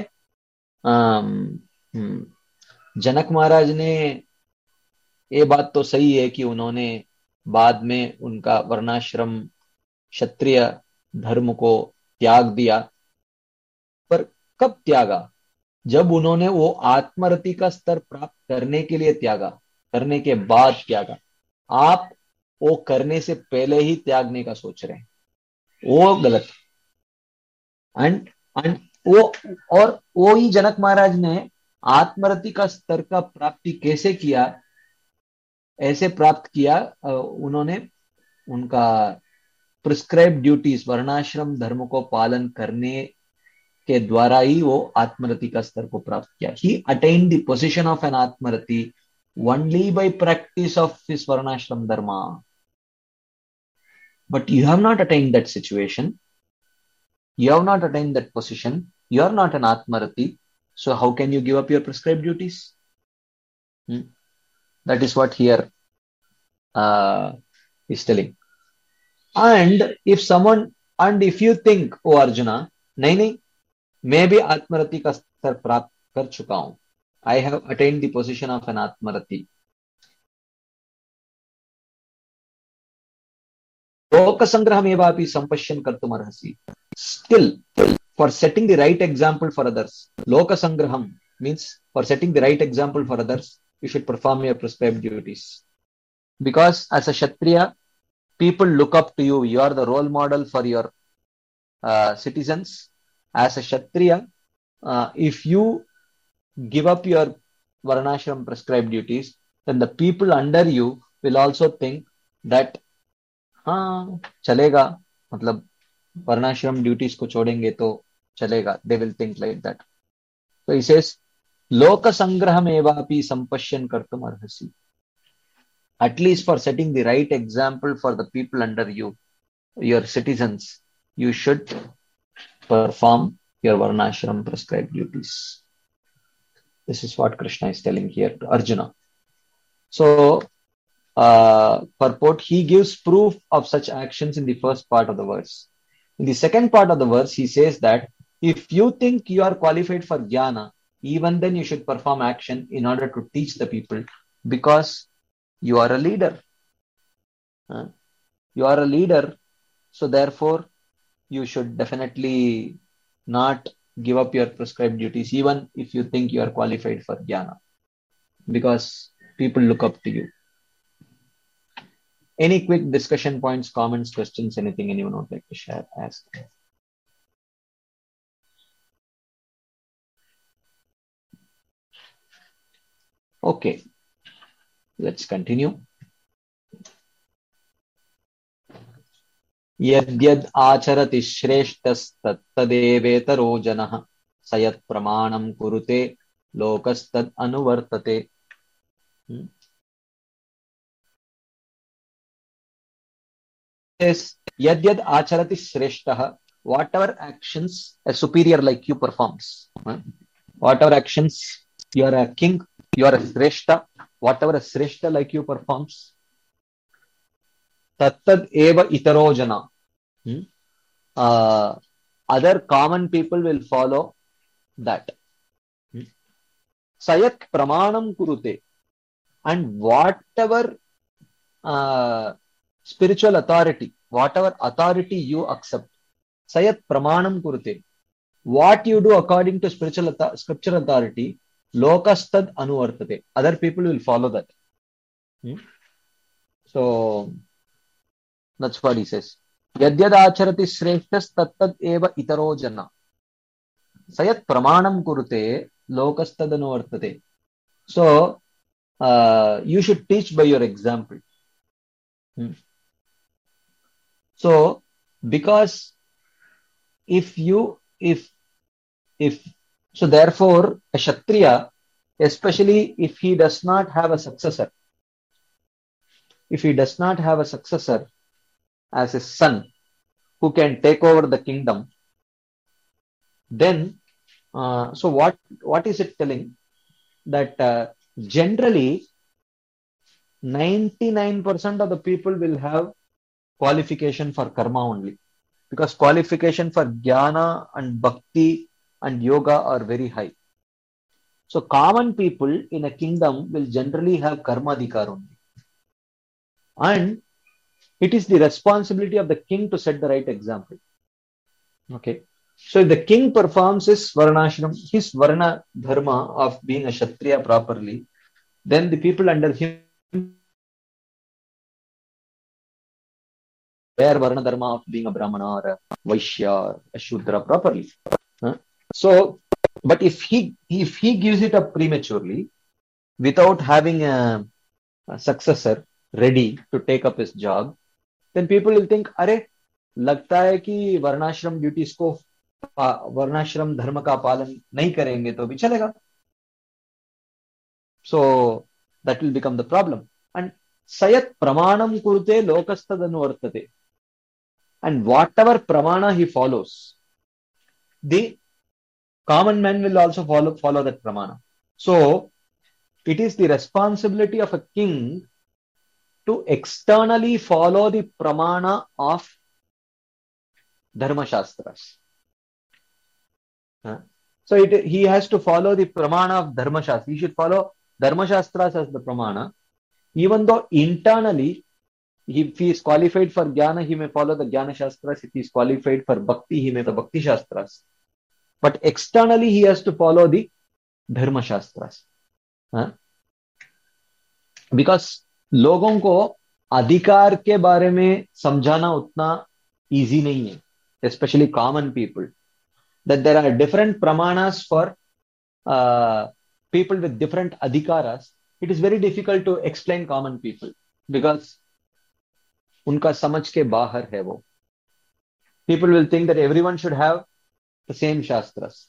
जनक महाराज ने ये बात तो सही है कि उन्होंने बाद में उनका वर्णाश्रम क्षत्रिय धर्म को त्याग दिया, पर कब त्यागा? जब उन्होंने वो आत्मरति का स्तर प्राप्त करने के लिए त्यागा, करने के बाद त्यागा। आप वो करने से पहले ही त्यागने का सोच रहे हैं, वो गलत। एंड वो ही जनक महाराज ने आत्मरति का स्तर का प्राप्ति कैसे किया? ऐसे प्राप्त किया, उन्होंने उनका प्रिस्क्राइब ड्यूटीज, वर्णाश्रम धर्म को पालन करने के द्वारा ही वो आत्मरति का स्तर को प्राप्त किया। He attained the position of an आत्मरति only by practice of his varnashram dharma. But you have not attained that situation. You have not attained that position. You are not an atmarati. So how can you give up your prescribed duties? That is what here is telling. And if you think, oh Arjuna, नहीं, मैं भी आत्मरति का स्तर प्राप्त कर चुका हूं. I have attained the position of an आत्मरति. लोकसंग्रहमेवापि संपश्यन् कर्तुमर्हसि. Still, for setting the right example for others, lokasangraham means for setting the right example for others, you should perform your prescribed duties. Because as a Kshatriya, people look up to you. You are the role model for your citizens. As a Kshatriya, if you give up your Varnashram prescribed duties, then the people under you will also think that हाँ चलेगा, मतलब वर्णाश्रम duties को छोड़ेंगे तो चलेगा. They will think like that. So he says, लोक संग्रहम एवापि संपश्यन् कर्तुम अर्हसि. At least for setting the right example for the people under you, your citizens, you should perform your varnashram prescribed duties. This is what Krishna is telling here to Arjuna. So, purport, he gives proof of such actions in the first part of the verse. In the second part of the verse, he says that if you think you are qualified for jnana, even then you should perform action in order to teach the people, because you are a leader. You are a leader, so therefore you should definitely not give up your prescribed duties, even if you think you are qualified for jnana, because people look up to you. Any quick discussion points, comments, questions, anything anyone would like to share, ask? Okay, let's continue. यद्यद् आचरति श्रेष्ठस्तत्तदेवेतरो जनः स यत् प्रमाणं कुरुते लोकस्तद् अनुवर्तते. Yes, यद्यद् आचरति श्रेष्ठः, whatever actions a superior like you performs, whatever actions, you are a king, you are a shrestha, whatever a Sreshta like you performs, tattad eva itaro jana. Hmm? Uh, Other common people will follow that. Hmm? Sayat pramanam kurute. And whatever uh, spiritual authority, whatever authority you accept, sayat pramanam kurute. What you do according to scriptural authority, lokastad anuvartate. Other people will follow that. Hmm? So that's what he says. Yadyad acharati shreshtas tattad eva itaro jana. Sayat pramanam kurute lokastad anuvartate. So you should teach by your example. Hmm. So because if so therefore a Kshatriya, especially if he does not have a successor, as his son who can take over the kingdom, then so what is it telling? That generally 99% of the people will have qualification for karma only, because qualification for jnana and bhakti and yoga are very high. So common people in a kingdom will generally have karma adhikar only. And it is the responsibility of the king to set the right example. Okay. So if the king performs his varna dharma of being a Kshatriya properly, then the people under him wear varna dharma of being a Brahmana or a Vaishya or a Shudra properly. So, but if he gives it up prematurely without having a successor ready to take up his job, then people will think, अरे लगता है कि वर्णाश्रम duties को वर्णाश्रम धर्म का पालन नहीं करेंगे तो भी चलेगा. So that will become the problem. And sayat pramanam kurute lokastad anuvartate. And whatever pramana he follows, the common man will also follow that pramana. So it is the responsibility of a king to externally follow the pramana of dharma shastras. So he has to follow the pramana of dharma shastras. He should follow dharma shastras as the pramana, even though internally, if he is qualified for jnana, he may follow the jnana shastras. If he is qualified for bhakti, he may follow the bhakti shastras. But externally, he has to follow the dharma shastras. Because लोगों को अधिकार के बारे में समझाना उतना easy नहीं है, especially common people. That there are different pramanas for people with different adhikaras. It is very difficult to explain common people because उनका समझ के बाहर है वो. People will think that everyone should have the same shastras.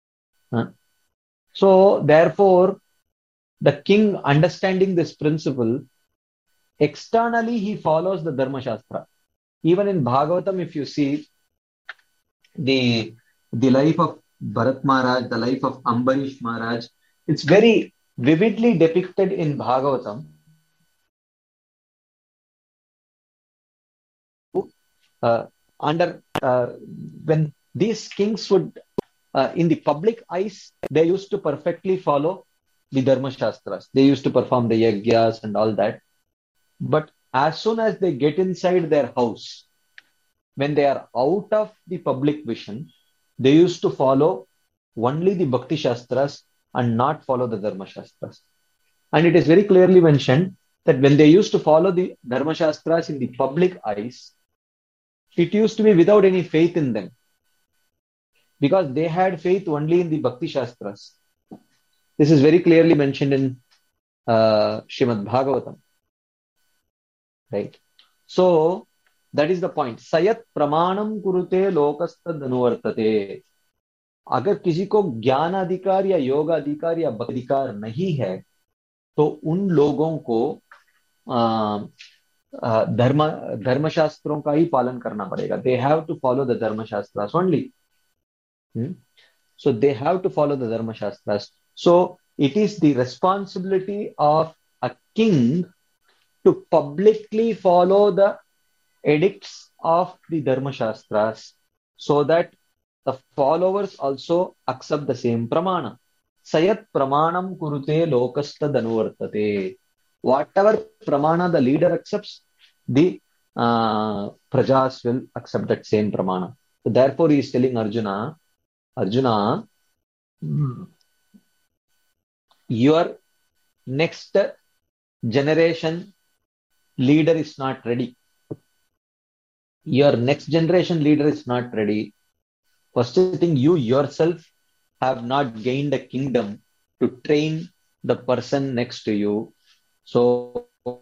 So therefore, the king, understanding this principle, externally he follows the dharma shastra. Even in Bhagavatam, if you see the life of Bharat Maharaj, the life of Ambarish Maharaj, it's very vividly depicted in Bhagavatam. When these kings would, in the public eyes, they used to perfectly follow the dharma shastras. They used to perform the yagyas and all that. But as soon as they get inside their house, when they are out of the public vision, they used to follow only the bhakti shastras and not follow the dharma shastras. And it is very clearly mentioned that when they used to follow the dharma shastras in the public eyes, it used to be without any faith in them, because they had faith only in the bhakti shastras. This is very clearly mentioned in Srimad Bhagavatam. Right? So that is the point. Sayat pramanam kurute lokastad anuvartate. अगर किसी को ज्ञान अधिकार या योग अधिकार या भक्ति अधिकार नहीं है, तो उन लोगों को धर्म शास्त्रों का ही पालन करना पड़ेगा. They have to follow the dharma shastras only. So they have to follow the dharma shastras. So it is the responsibility of a king to publicly follow the edicts of the Dharma Shastras so that the followers also accept the same pramana. Sayat pramanam kurute lokasta dhanuvartate. Whatever pramana the leader accepts, the prajas will accept that same pramana. So therefore, he is telling Arjuna, Arjuna, your next generation leader is not ready. Your next generation leader is not ready. First thing, you yourself have not gained a kingdom to train the person next to you. So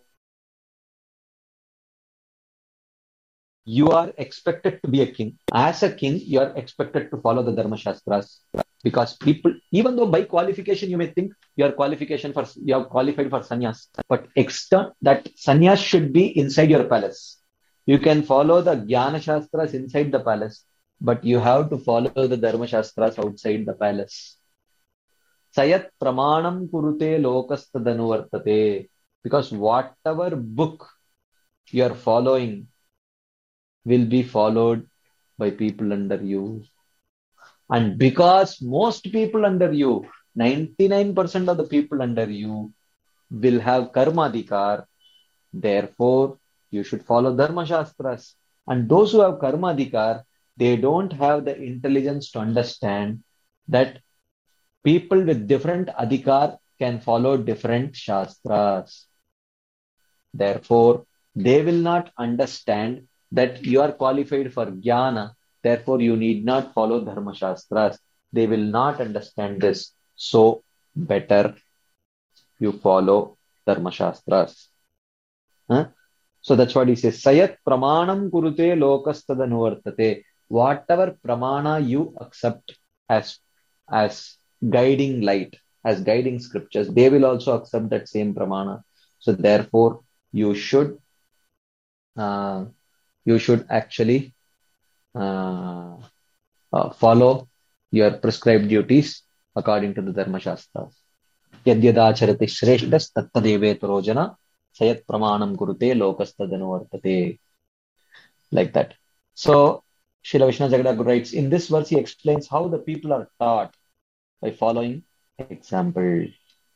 you are expected to be a king. As a king, you are expected to follow the Dharma Shastras. Because people, even though by qualification you may think you are qualified for sannyas, but extra that sannyas should be inside your palace. You can follow the Jnana Shastras inside the palace, but you have to follow the Dharma Shastras outside the palace. Sayat pramanam kurute lokastadanuvartate. Because whatever book you are following will be followed by people under you. And because most people under you, 99% of the people under you will have karma adhikar, therefore you should follow Dharma Shastras. And those who have karma adhikar, they don't have the intelligence to understand that people with different adhikar can follow different Shastras. Therefore, they will not understand that you are qualified for jnana. Therefore, you need not follow Dharma Shastras. They will not understand this. So, better you follow Dharma Shastras. Huh? So that's what he says. Sayat pramanam kurute lokastadanuvartate. Whatever pramana you accept as guiding light, as guiding scriptures, they will also accept that same pramana. So therefore, you should uh, actually uh, follow your prescribed duties according to the Dharma Shastras. Yadyadacharati shreshtas tattadevetaro jana sayat pramanam kurute lokastadanuvartate. Like that. So, Srila Vishnu Jagadagu writes, in this verse he explains how the people are taught by following example.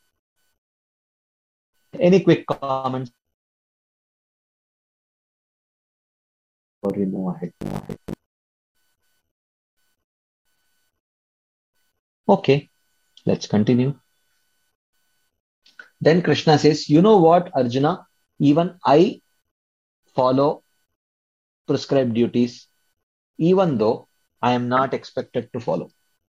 Any quick comments before we move ahead? Okay, let's continue. Then Krishna says, you know what, Arjuna? Even I follow prescribed duties, even though I am not expected to follow.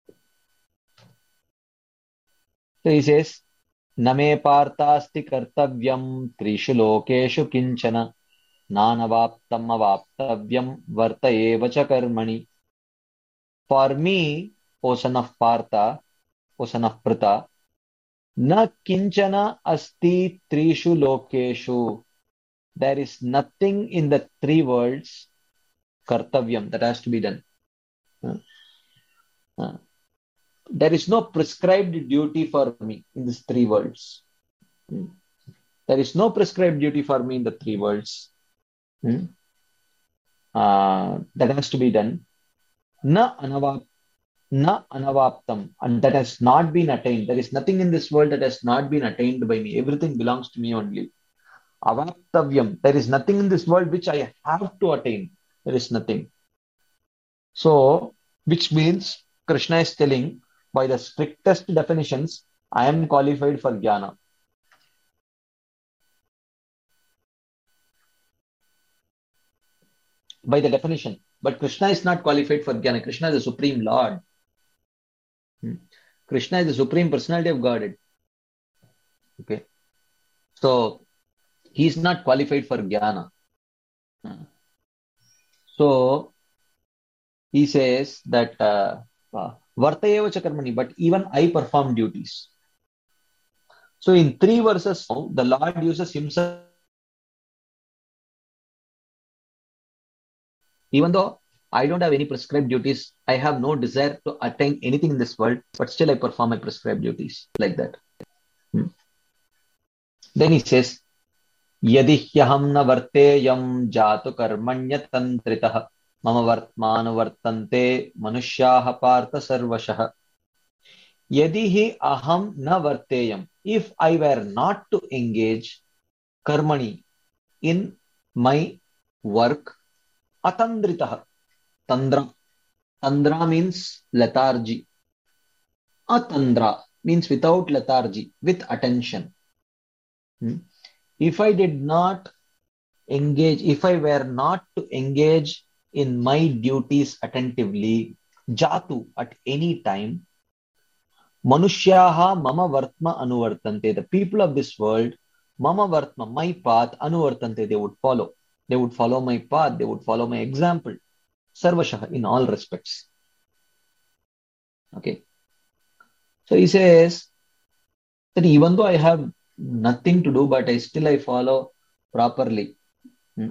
So he says, Name partasti kartavyam trishu lokeshu kinchana nanavaptam avaptavyam varta evacha karmani. For me, O son of Partha, O son of Pritha, na kinchana asti trishu lokeshu. There is nothing in the three worlds, kartavyam, that has to be done. There is no prescribed duty for me in these three worlds. There is no prescribed duty for me in the three worlds. That has to be done. Na anavaptam, and that has not been attained. There is nothing in this world that has not been attained by me. Everything belongs to me only. Avaptavyam, there is nothing in this world which I have to attain. There is nothing. So, which means Krishna is telling, by the strictest definitions, I am qualified for jnana. By the definition. But Krishna is not qualified for jnana. Krishna is the Supreme Lord. Krishna is the Supreme Personality of Godhead. Okay. So, he is not qualified for jnana. So, he says that Vartayeva Chakarmani, but even I perform duties. So, in 3 verses, the Lord uses himself. Even though I don't have any prescribed duties, I have no desire to attain anything in this world, but still I perform my prescribed duties like that. Then he says, यदि ह्यहं न वर्तेयं जातु कर्मण्यतन्त्रितः मम वर्त्मानुवर्तन्ते मनुष्याः पार्थ सर्वशः. यदि हि अहं न वर्तेयं, if I were not to engage कर्मणि in my work, atandritah, tandra, tandra means lethargy, atandra means without lethargy, with attention. Hmm? If I did not engage, if I were not to engage in my duties attentively, jatu, at any time, manushyaha mama vartma anuvartante, the people of this world, mama vartma, my path, anuvartante, they would follow. They would follow my path, they would follow my example. Sarvashah, in all respects. Okay. So he says that even though I have nothing to do, but I follow properly. Hmm.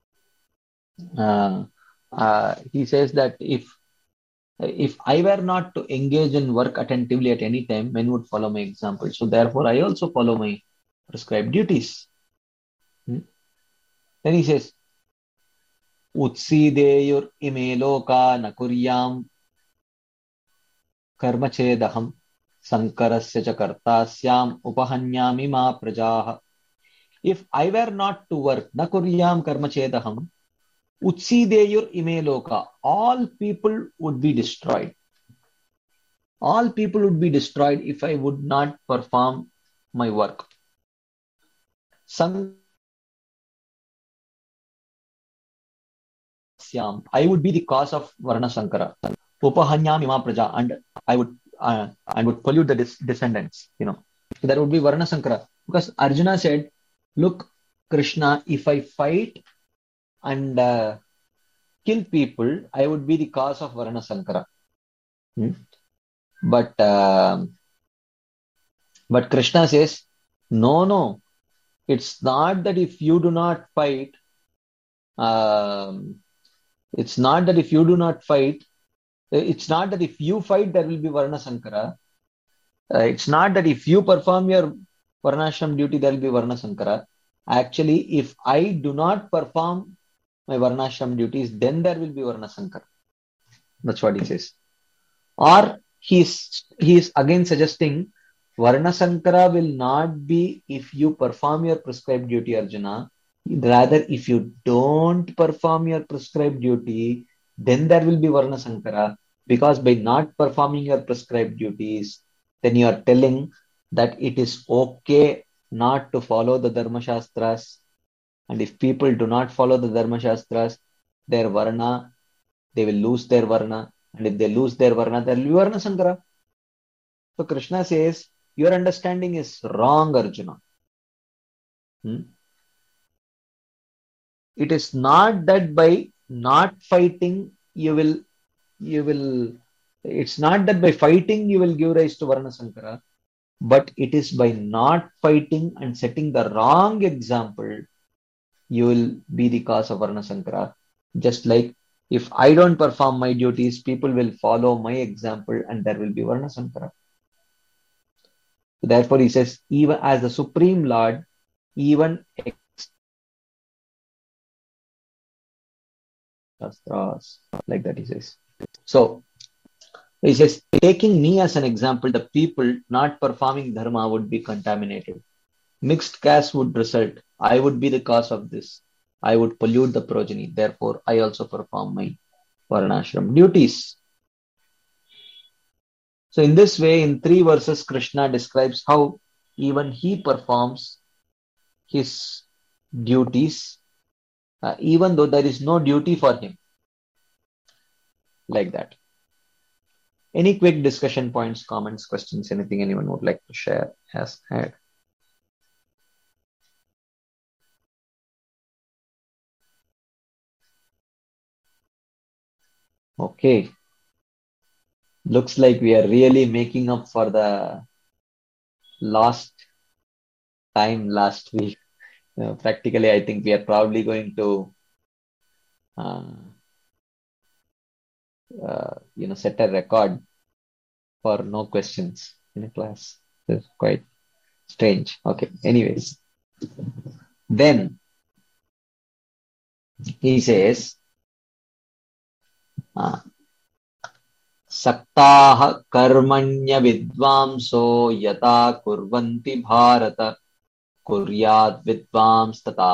He says that if I were not to engage in work attentively at any time, men would follow my example. So therefore, I also follow my prescribed duties. Hmm. Then he says, Utsideyur ime loka nakuryam karmachedaham sankarasya cha kartasyam upahanyami ma prajaha. If I were not to work, nakuryam karmachedaham, utsideyur ime loka, all people would be destroyed. All people would be destroyed if I would not perform my work. Sankasyam, I would be the cause of Varna Sankara. Upahanyam ima praja, and I would pollute the descendants. So that would be Varna Sankara. Because Arjuna said, "Look, Krishna, if I fight and kill people, I would be the cause of Varna Sankara." Hmm? But Krishna says, no, no. It's not that if you do not fight, um, it's not that if you do not fight, it's not that if you fight, there will be Varna Sankara. It's not that if you perform your Varnashram duty, there will be Varna Sankara. Actually, if I do not perform my Varnashram duties, then there will be Varna Sankara. That's what he says. Or he is again suggesting Varna Sankara will not be if you perform your prescribed duty, Arjuna. Rather, if you don't perform your prescribed duty, then there will be Varna Sankara. Because by not performing your prescribed duties, then you are telling that it is okay not to follow the Dharma Shastras. And if people do not follow the Dharma Shastras, their Varna, they will lose their Varna. And if they lose their Varna, there will be Varna Sankara. So Krishna says, your understanding is wrong, Arjuna. It is not that by not fighting it's not that by fighting you will give rise to Varna Sankara, but it is by not fighting and setting the wrong example, you will be the cause of Varna Sankara. Just like if I don't perform my duties, people will follow my example and there will be Varna Sankara. Therefore, he says, even as the Supreme Lord, even Shastras, like that he says. So, he says, taking me as an example, the people not performing dharma would be contaminated. Mixed caste would result. I would be the cause of this. I would pollute the progeny. Therefore, I also perform my varnashram duties. So, in this way, in 3 verses, Krishna describes how even he performs his duties, even though there is no duty for him. Like that. Any quick discussion points, comments, questions, anything anyone would like to share as had? Okay. Looks like we are really making up for the lost time last week. Practically, I think we are probably going to, set a record for no questions in a class. It's quite strange. Okay. Anyways, Then he says, सक्ताः कर्मण्य विद्वांसो यथा कुर्वन्ति Bharat कुर्याद् विद्वांस्तथा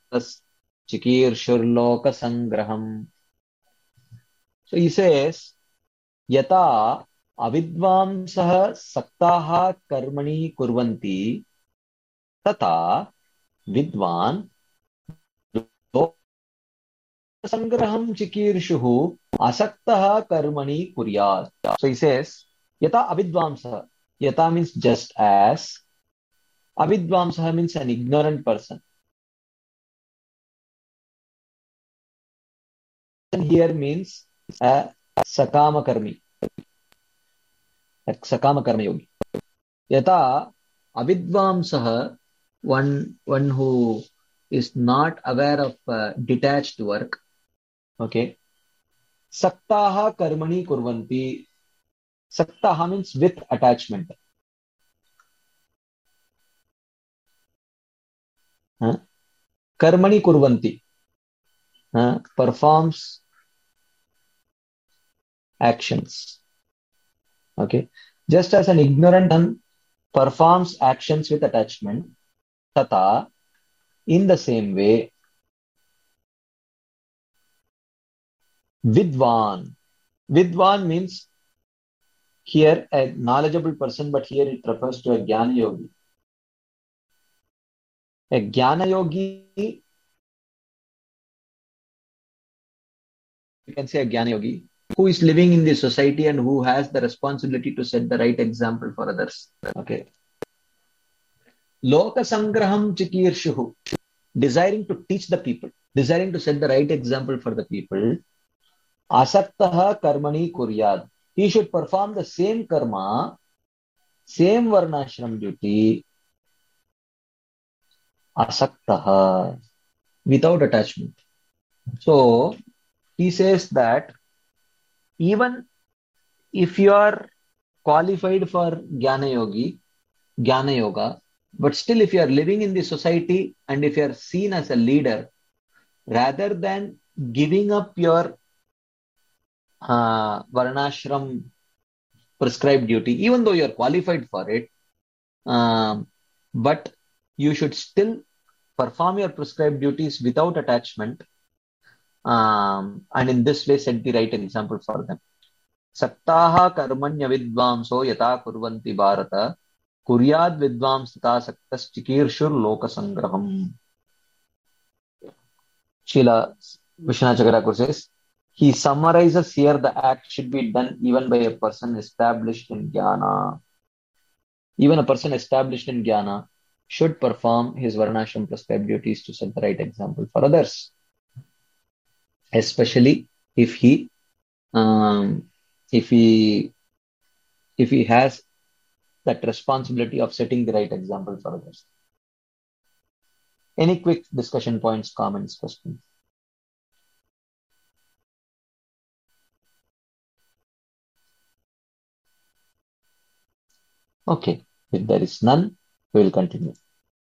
सक्तश्चिकीर्षुर्लोकसङ्ग्रहम्. So he says, यथा अविद्वांसः सक्ताः कर्मणि कुर्वन्ति तथा विद्वान् लोकसङ्ग्रहं चिकीर्षुः asaktaha karmani kuryat. So he says, yata avidvamsaha. Yata means just as. Avidvamsaha means an ignorant person. And here means a sakama karmi. A sakama karma yogi. Yata avidvamsaha, one who is not aware of detached work. Okay. Saktaha karmani kurvanti. Saktaha means with attachment. Karmani kurvanti. Performs actions. Okay. Just as an ignorant one performs actions with attachment, tata, in the same way, vidvan. Vidvan means here a knowledgeable person, but here it refers to a jnana yogi. A jnana yogi, you can say a jnana yogi, who is living in the society and who has the responsibility to set the right example for others. Okay. Loka sangraham chikirshuhu, desiring to teach the people, desiring to set the right example for the people. Asaktaha karmani kuryad. He should perform the same karma, same varnashram duty, asaktaha, without attachment. So, he says that even if you are qualified for Jnana Yoga, but still if you are living in the society and if you are seen as a leader, rather than giving up your Varnashram prescribed duty, even though you are qualified for it, but you should still perform your prescribed duties without attachment, and in this way set the right example for them. Saktaha karmanya vidvamso yata kurvanti bharata kuryad vidvams tata saktas chikirshur loka sangraham. Srila Vishwanath Chakravarti says, he summarizes here the act should be done even by a person established in jnana. Even a person established in jnana should perform his varnashram prescribed duties to set the right example for others. Especially if he has that responsibility of setting the right example for others. Any quick discussion points, comments, questions? Okay, if there is none, we will continue.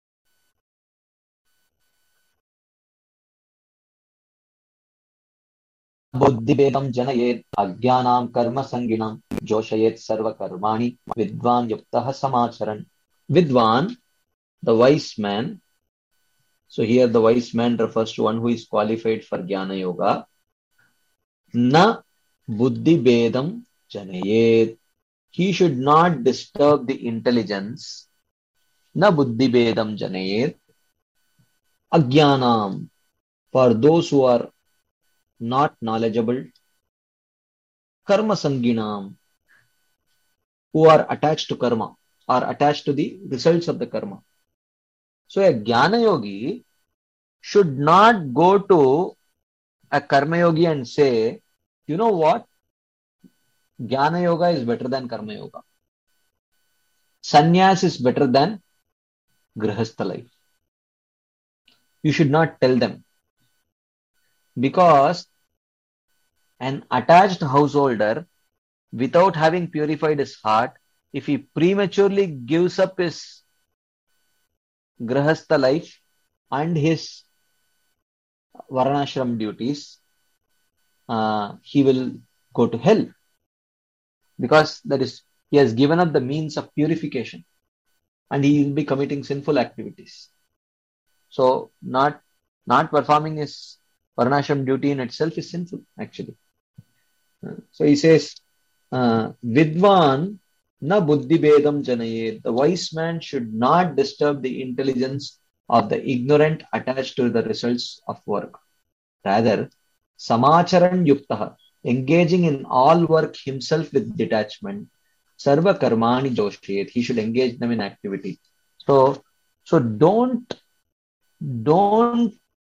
बुद्धिभेदं जनयेत् अज्ञानां कर्मसङ्गिनां जोषयेत् सर्वकर्माणि विद्वान् युक्तः समाचरन्. Vidwan, the wise man. So here the wise man refers to one who is qualified for Jnana Yoga. Na buddhibedam janayet. He should not disturb the intelligence. Na buddhibedam janayet. Ajnanam. For those who are not knowledgeable. Karma sanginam. Who are attached to karma. Or attached to the results of the karma. So a Jnana Yogi should not go to a Karma Yogi and say, you know what? Jnana Yoga is better than Karma Yoga. Sannyas is better than Grihastha life. You should not tell them. Because an attached householder, without having purified his heart, if he prematurely gives up his grihastha life and his varnashram duties, he will go to hell, because that is, he has given up the means of purification and he will be committing sinful activities. So not performing his varnashram duty in itself is sinful, actually. So he says, Vidvan na buddhi bedam janayet. The wise man should not disturb the intelligence of the ignorant attached to the results of work. Rather, samacharan yuktaha, engaging in all work himself with detachment, sarva karmani joshayet. He should engage them in activity. So don't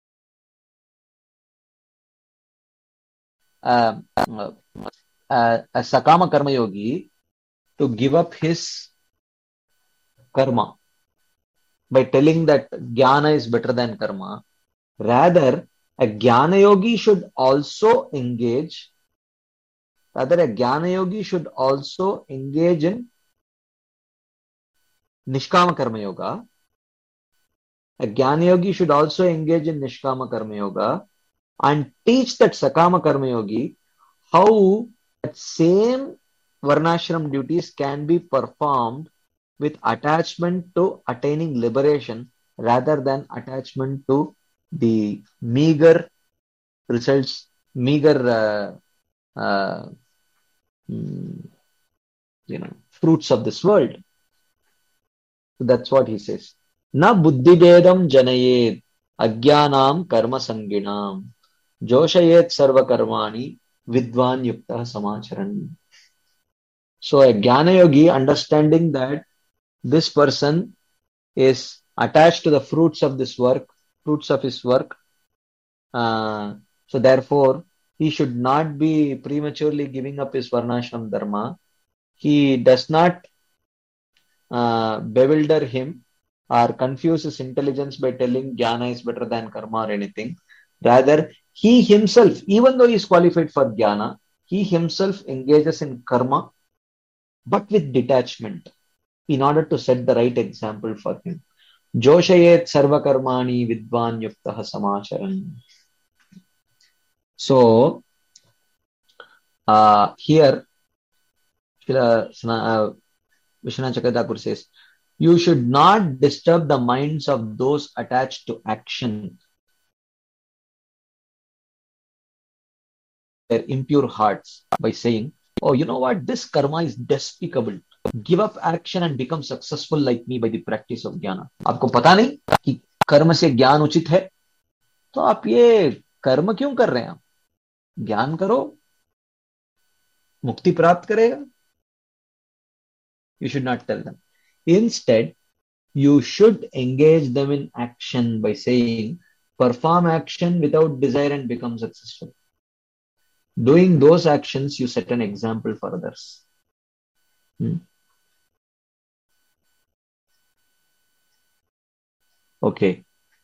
uh, uh, a sakama karma yogi to give up his karma by telling that jnana is better than karma. Rather, a jnana yogi should also engage. Rather, a jnana yogi should also engage in nishkama karma yoga. A jnana yogi should also engage in nishkama karma yoga and teach that sakama karma yogi how that same varnashram duties can be performed with attachment to attaining liberation rather than attachment to the meager results, meager uh, mm, fruits of this world. So that's what he says. Na buddhi bedam janayed ajnanam karma sanginam joshayet sarva karmani vidvan yukta samacharan. So a jnana yogi, understanding that this person is attached to the fruits of this work, fruits of his work. So therefore, he should not be prematurely giving up his varnashram dharma. He does not bewilder him or confuse his intelligence by telling jnana is better than karma or anything. Rather, he himself, even though he is qualified for jnana, he himself engages in karma, but with detachment, in order to set the right example for him. Joshayet sarva karmani vidvan yuktaha samacharan. So, here, Vishwanath Chakravarti says, you should not disturb the minds of those attached to action, their impure hearts, by saying, oh, you know what, this karma is despicable. Give up action and become successful like me by the practice of jnana. आपको पता नहीं कि कर्म से ज्ञान उचित है, तो आप ये कर्म क्यों कर रहे हैं? आप ज्ञान करो, मुक्ति प्राप्त करेगा. You should not tell them. Instead, you should engage them in action by saying, perform action without desire and become successful. Doing those actions, you set an example for others. Okay.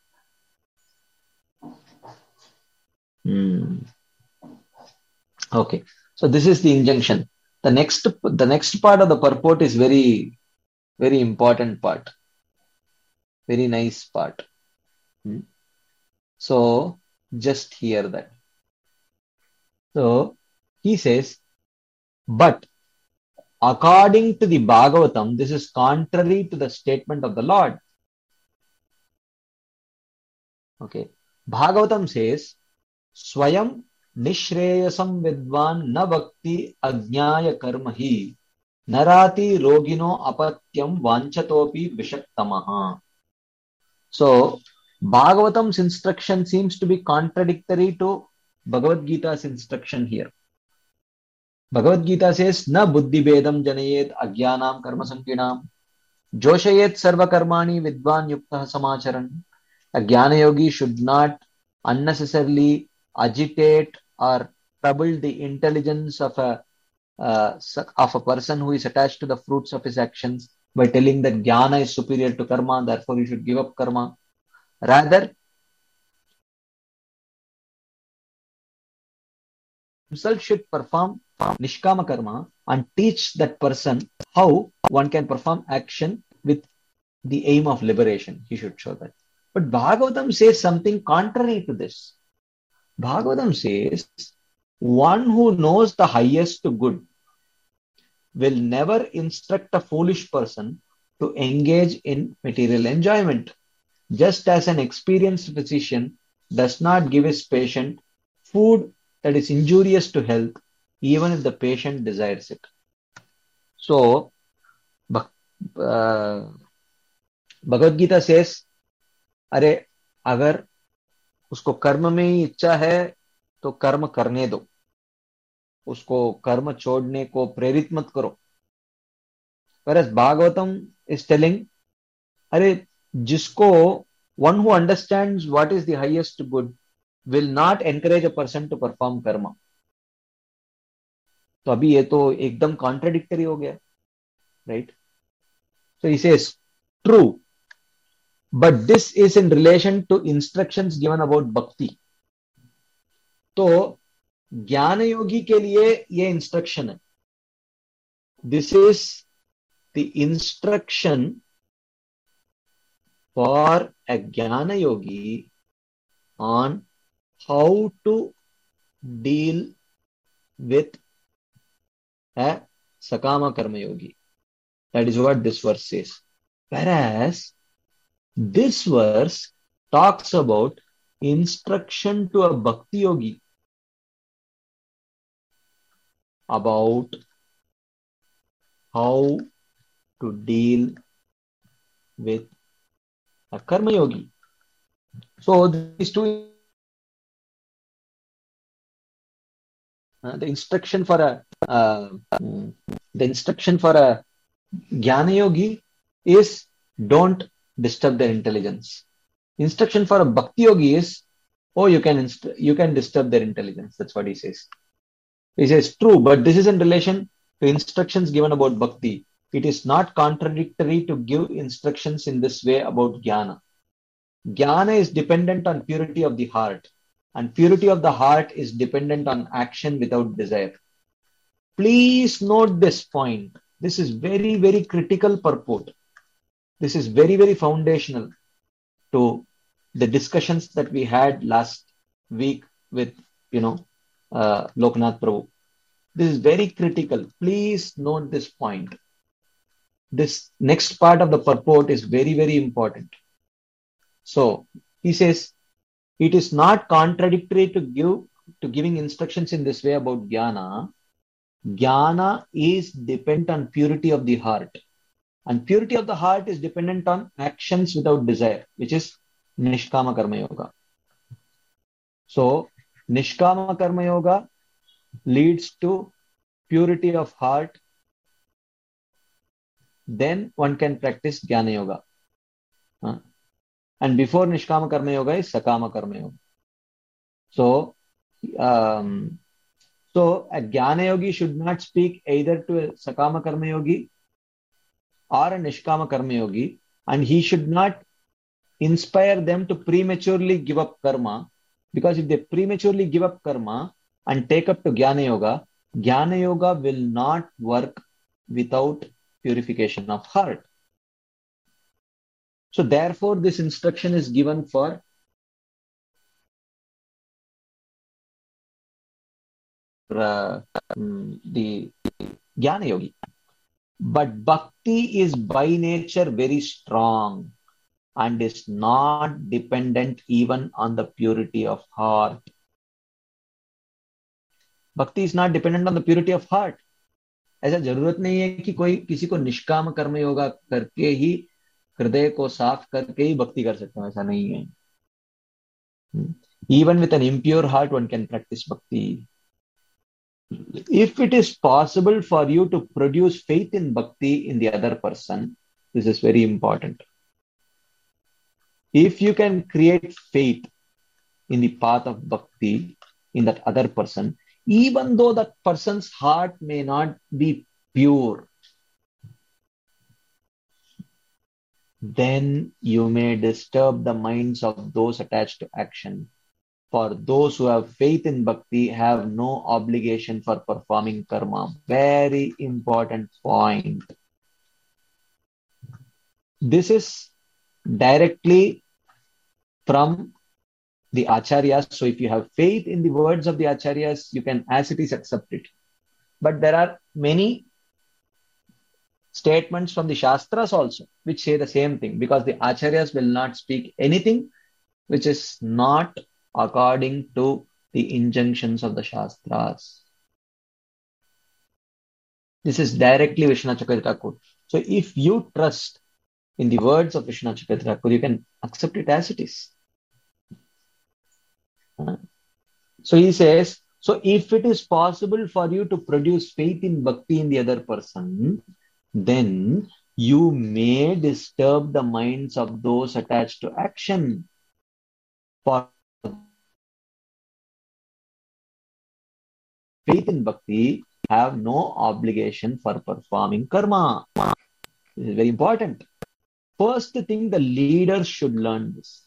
Okay. So this is the injunction. The next part of the purport is very, very important part. Very nice part. So just hear that. So he says, but according to the Bhagavatam, this is contrary to the statement of the Lord. Okay. Bhagavatam says, Swayam nishreyasam vidvan na bhakti ajnaya karmahi narati rogino apatyam vanchatopi vishaktamaha. So, Bhagavatam's instruction seems to be contradictory to Bhagavad Gita's instruction here. Bhagavad Gita says, na buddhi bedam janayet ajnanam karma sankinam joshayet sarva karmani vidvan yukta samacharan. A jnana yogi should not unnecessarily agitate or trouble the intelligence of a person who is attached to the fruits of his actions by telling that jnana is superior to karma, therefore you should give up karma. Rather, himself should perform nishkama karma and teach that person how one can perform action with the aim of liberation. He should show that. But Bhagavatam says something contrary to this. Bhagavatam says, one who knows the highest good will never instruct a foolish person to engage in material enjoyment. Just as an experienced physician does not give his patient food that is injurious to health, even if the patient desires it. So, Bhagavad Gita says, अरे अगर उसको कर्म में ही इच्छा है तो कर्म करने दो, उसको कर्म छोड़ने को प्रेरित मत करो. Whereas Bhagavatam is telling, अरे जिसको, one who understands what is the highest good will not encourage a person to perform karma. तो अभी ये तो एकदम कॉन्ट्राडिक्टरी हो गया, right? So he says, true, but this is in relation to instructions given about bhakti. तो ज्ञान योगी के लिए ये इंस्ट्रक्शन है. This is the instruction for a jnana yogi on how to deal with a sakama karma yogi. That is what this verse says. Whereas this verse talks about instruction to a bhakti yogi about how to deal with a karma yogi. So these two, the instruction for a jnana yogi is don't disturb their intelligence. Instruction for a bhakti yogi is, oh, you can disturb their intelligence. That's what he says. He says, true, but this is in relation to instructions given about bhakti. It is not contradictory to give instructions in this way about jnana. Jnana is dependent on purity of the heart, and purity of the heart is dependent on action without desire. Please note this point. This is very, very critical purport. This is very, very foundational to the discussions that we had last week with, Loknath Prabhu. This is very critical. Please note this point. This next part of the purport is very, very important. So he says, it is not contradictory to giving instructions in this way about jnana. Jnana is dependent on purity of the heart. And purity of the heart is dependent on actions without desire, which is Nishkama Karma Yoga. So, Nishkama Karma Yoga leads to purity of heart. Then one can practice Jnana Yoga. And before Nishkama Karma Yoga is Sakama Karma Yoga. So, a Jnana Yogi should not speak either to a Sakama Karma Yogi or a Nishkama Karma Yogi, and he should not inspire them to prematurely give up karma, because if they prematurely give up karma and take up to Jnana Yoga will not work without purification of heart. So therefore, this instruction is given for the Jnana Yogi. But bhakti is by nature very strong and is not dependent even on the purity of heart. Bhakti is not dependent on the purity of heart. ऐसा जरूरत नहीं है कि कोई किसी को निष्काम कर्म योगा करके ही हृदय को साफ करके ही भक्ति कर सकता है, ऐसा नहीं है. Even with an impure heart, one can practice bhakti. If it is possible for you to produce faith in bhakti in the other person, this is very important. If you can create faith in the path of bhakti in that other person, even though that person's heart may not be pure, then you may disturb the minds of those attached to action. For those who have faith in bhakti have no obligation for performing karma. Very important point. This is directly from the acharyas. So if you have faith in the words of the acharyas, you can as it is accept it. But there are many statements from the shastras also which say the same thing, because the acharyas will not speak anything which is not according to the injunctions of the shastras. This is directly Vishwanath Chakravarti Thakur. So if you trust in the words of Vishwanath Chakravarti Thakur, you can accept it as it is. So he says, so if it is possible for you to produce faith in bhakti in the other person, then you may disturb the minds of those attached to action. For faith in bhakti have no obligation for performing karma. This is very important. First thing, the leaders should learn this.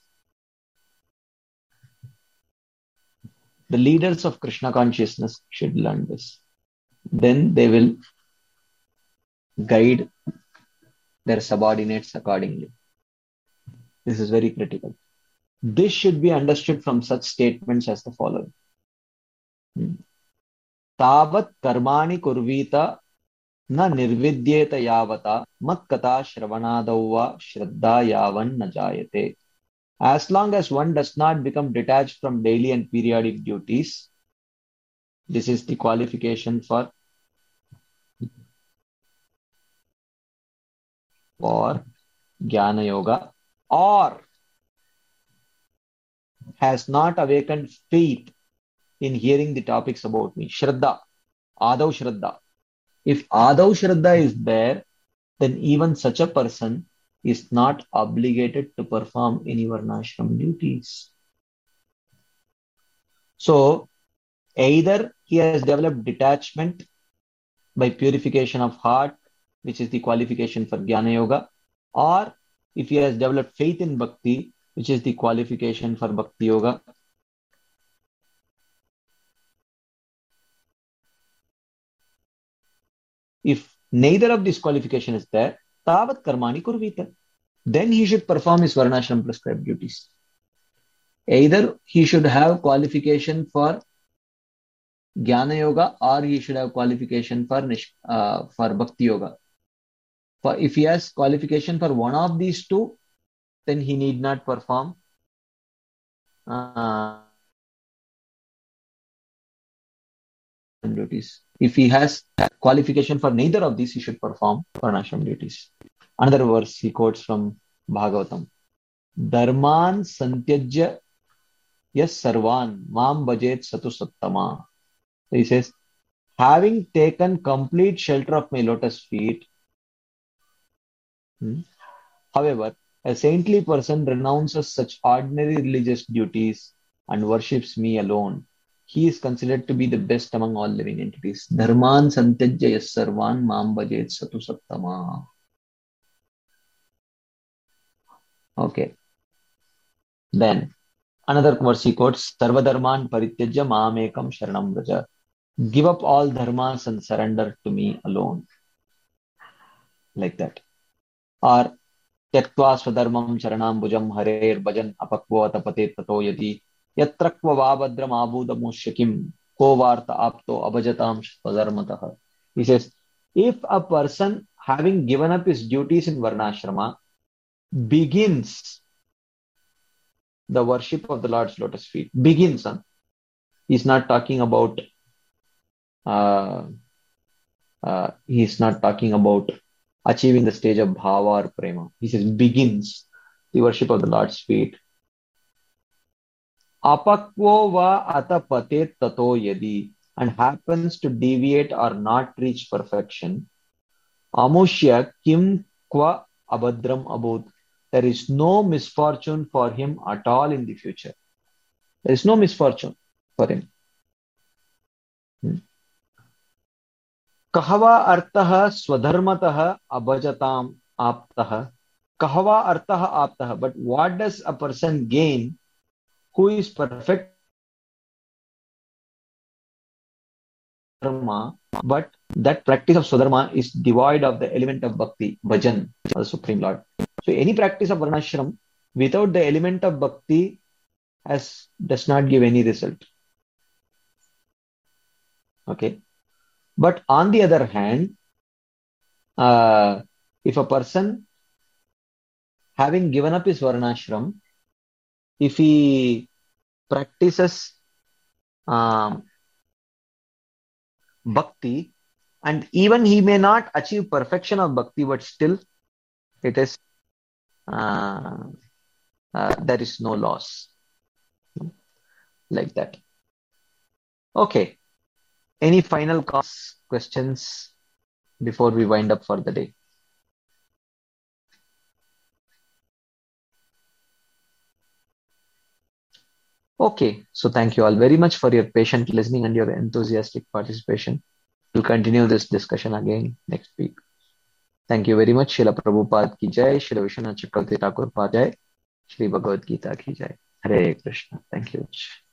The leaders of Krishna consciousness should learn this. Then they will guide their subordinates accordingly. This is very critical. This should be understood from such statements as the following. Tavat karmani kurvita na nirvidyeta yavata matkata shravanadauva shraddha yavan najayate. As long as one does not become detached from daily and periodic duties, this is the qualification for Jnana Yoga, or has not awakened faith in hearing the topics about me. Shraddha, Adav Shraddha. If Adav Shraddha is there, then even such a person is not obligated to perform any varnashram duties. So, either he has developed detachment by purification of heart, which is the qualification for Jnana Yoga, or if he has developed faith in Bhakti, which is the qualification for Bhakti Yoga. If neither of this qualification is there, tavat karmani kurvita, then he should perform his varnashram prescribed duties. Either he should have qualification for Jnana Yoga, or he should have qualification for Bhakti Yoga. If he has qualification for one of these two, then he need not perform duties. If he has qualification for neither of these, he should perform varnashram duties. Another verse he quotes from Bhagavatam. Dharman santyajya yas sarvan mam bhajet satu sattama. So he says, having taken complete shelter of my lotus feet, however, a saintly person renounces such ordinary religious duties and worships me alone. He is considered to be the best among all living entities. Dharman santyajya yas sarvan mam bhajet satu sattama. Okay. Then another verse he quotes, Sarva dharman parityajya mamekam sharanam vraja. Give up all dharmas and surrender to me alone. Like that. Or Tyaktva swadharmam charanam bhujam harer bhajan apakva tapate tato yadi yatrakva vabhadram abhudamushakim ko varta apto abhajatam swadharmatah. He says, if a person having given up his duties in varnashrama begins the worship of the Lord's lotus feet, begins, he's not talking about achieving the stage of bhava or prema. He says begins the worship of the Lord's feet. Apakvo va atapate tato yadi, and happens to deviate or not reach perfection. Amushya kim kwa abhadram abud. There is no misfortune for him at all in the future. There is no misfortune for him. Kahava artaha swadharmataha abhajatam aptaha. Kahava artaha aptaha. But what does a person gain who is perfect dharma, but that practice of swadharma is devoid of the element of bhakti, bhajan, of the Supreme Lord? So any practice of varnashram without the element of bhakti does not give any result. Okay. But on the other hand, uh, if a person having given up his varnashram, if he practices um, bhakti, and even he may not achieve perfection of bhakti, but still it is uh, there is no loss like that. Okay. Any final questions before we wind up for the day? Okay. So thank you all very much for your patient listening and your enthusiastic participation. We'll continue this discussion again next week. Thank you very much. Srila Prabhupada ki jai, Srila Vishwanath Chakravarti Thakur Pad jai, Shri Bhagavad Gita ki jai. Hare Krishna. Thank you.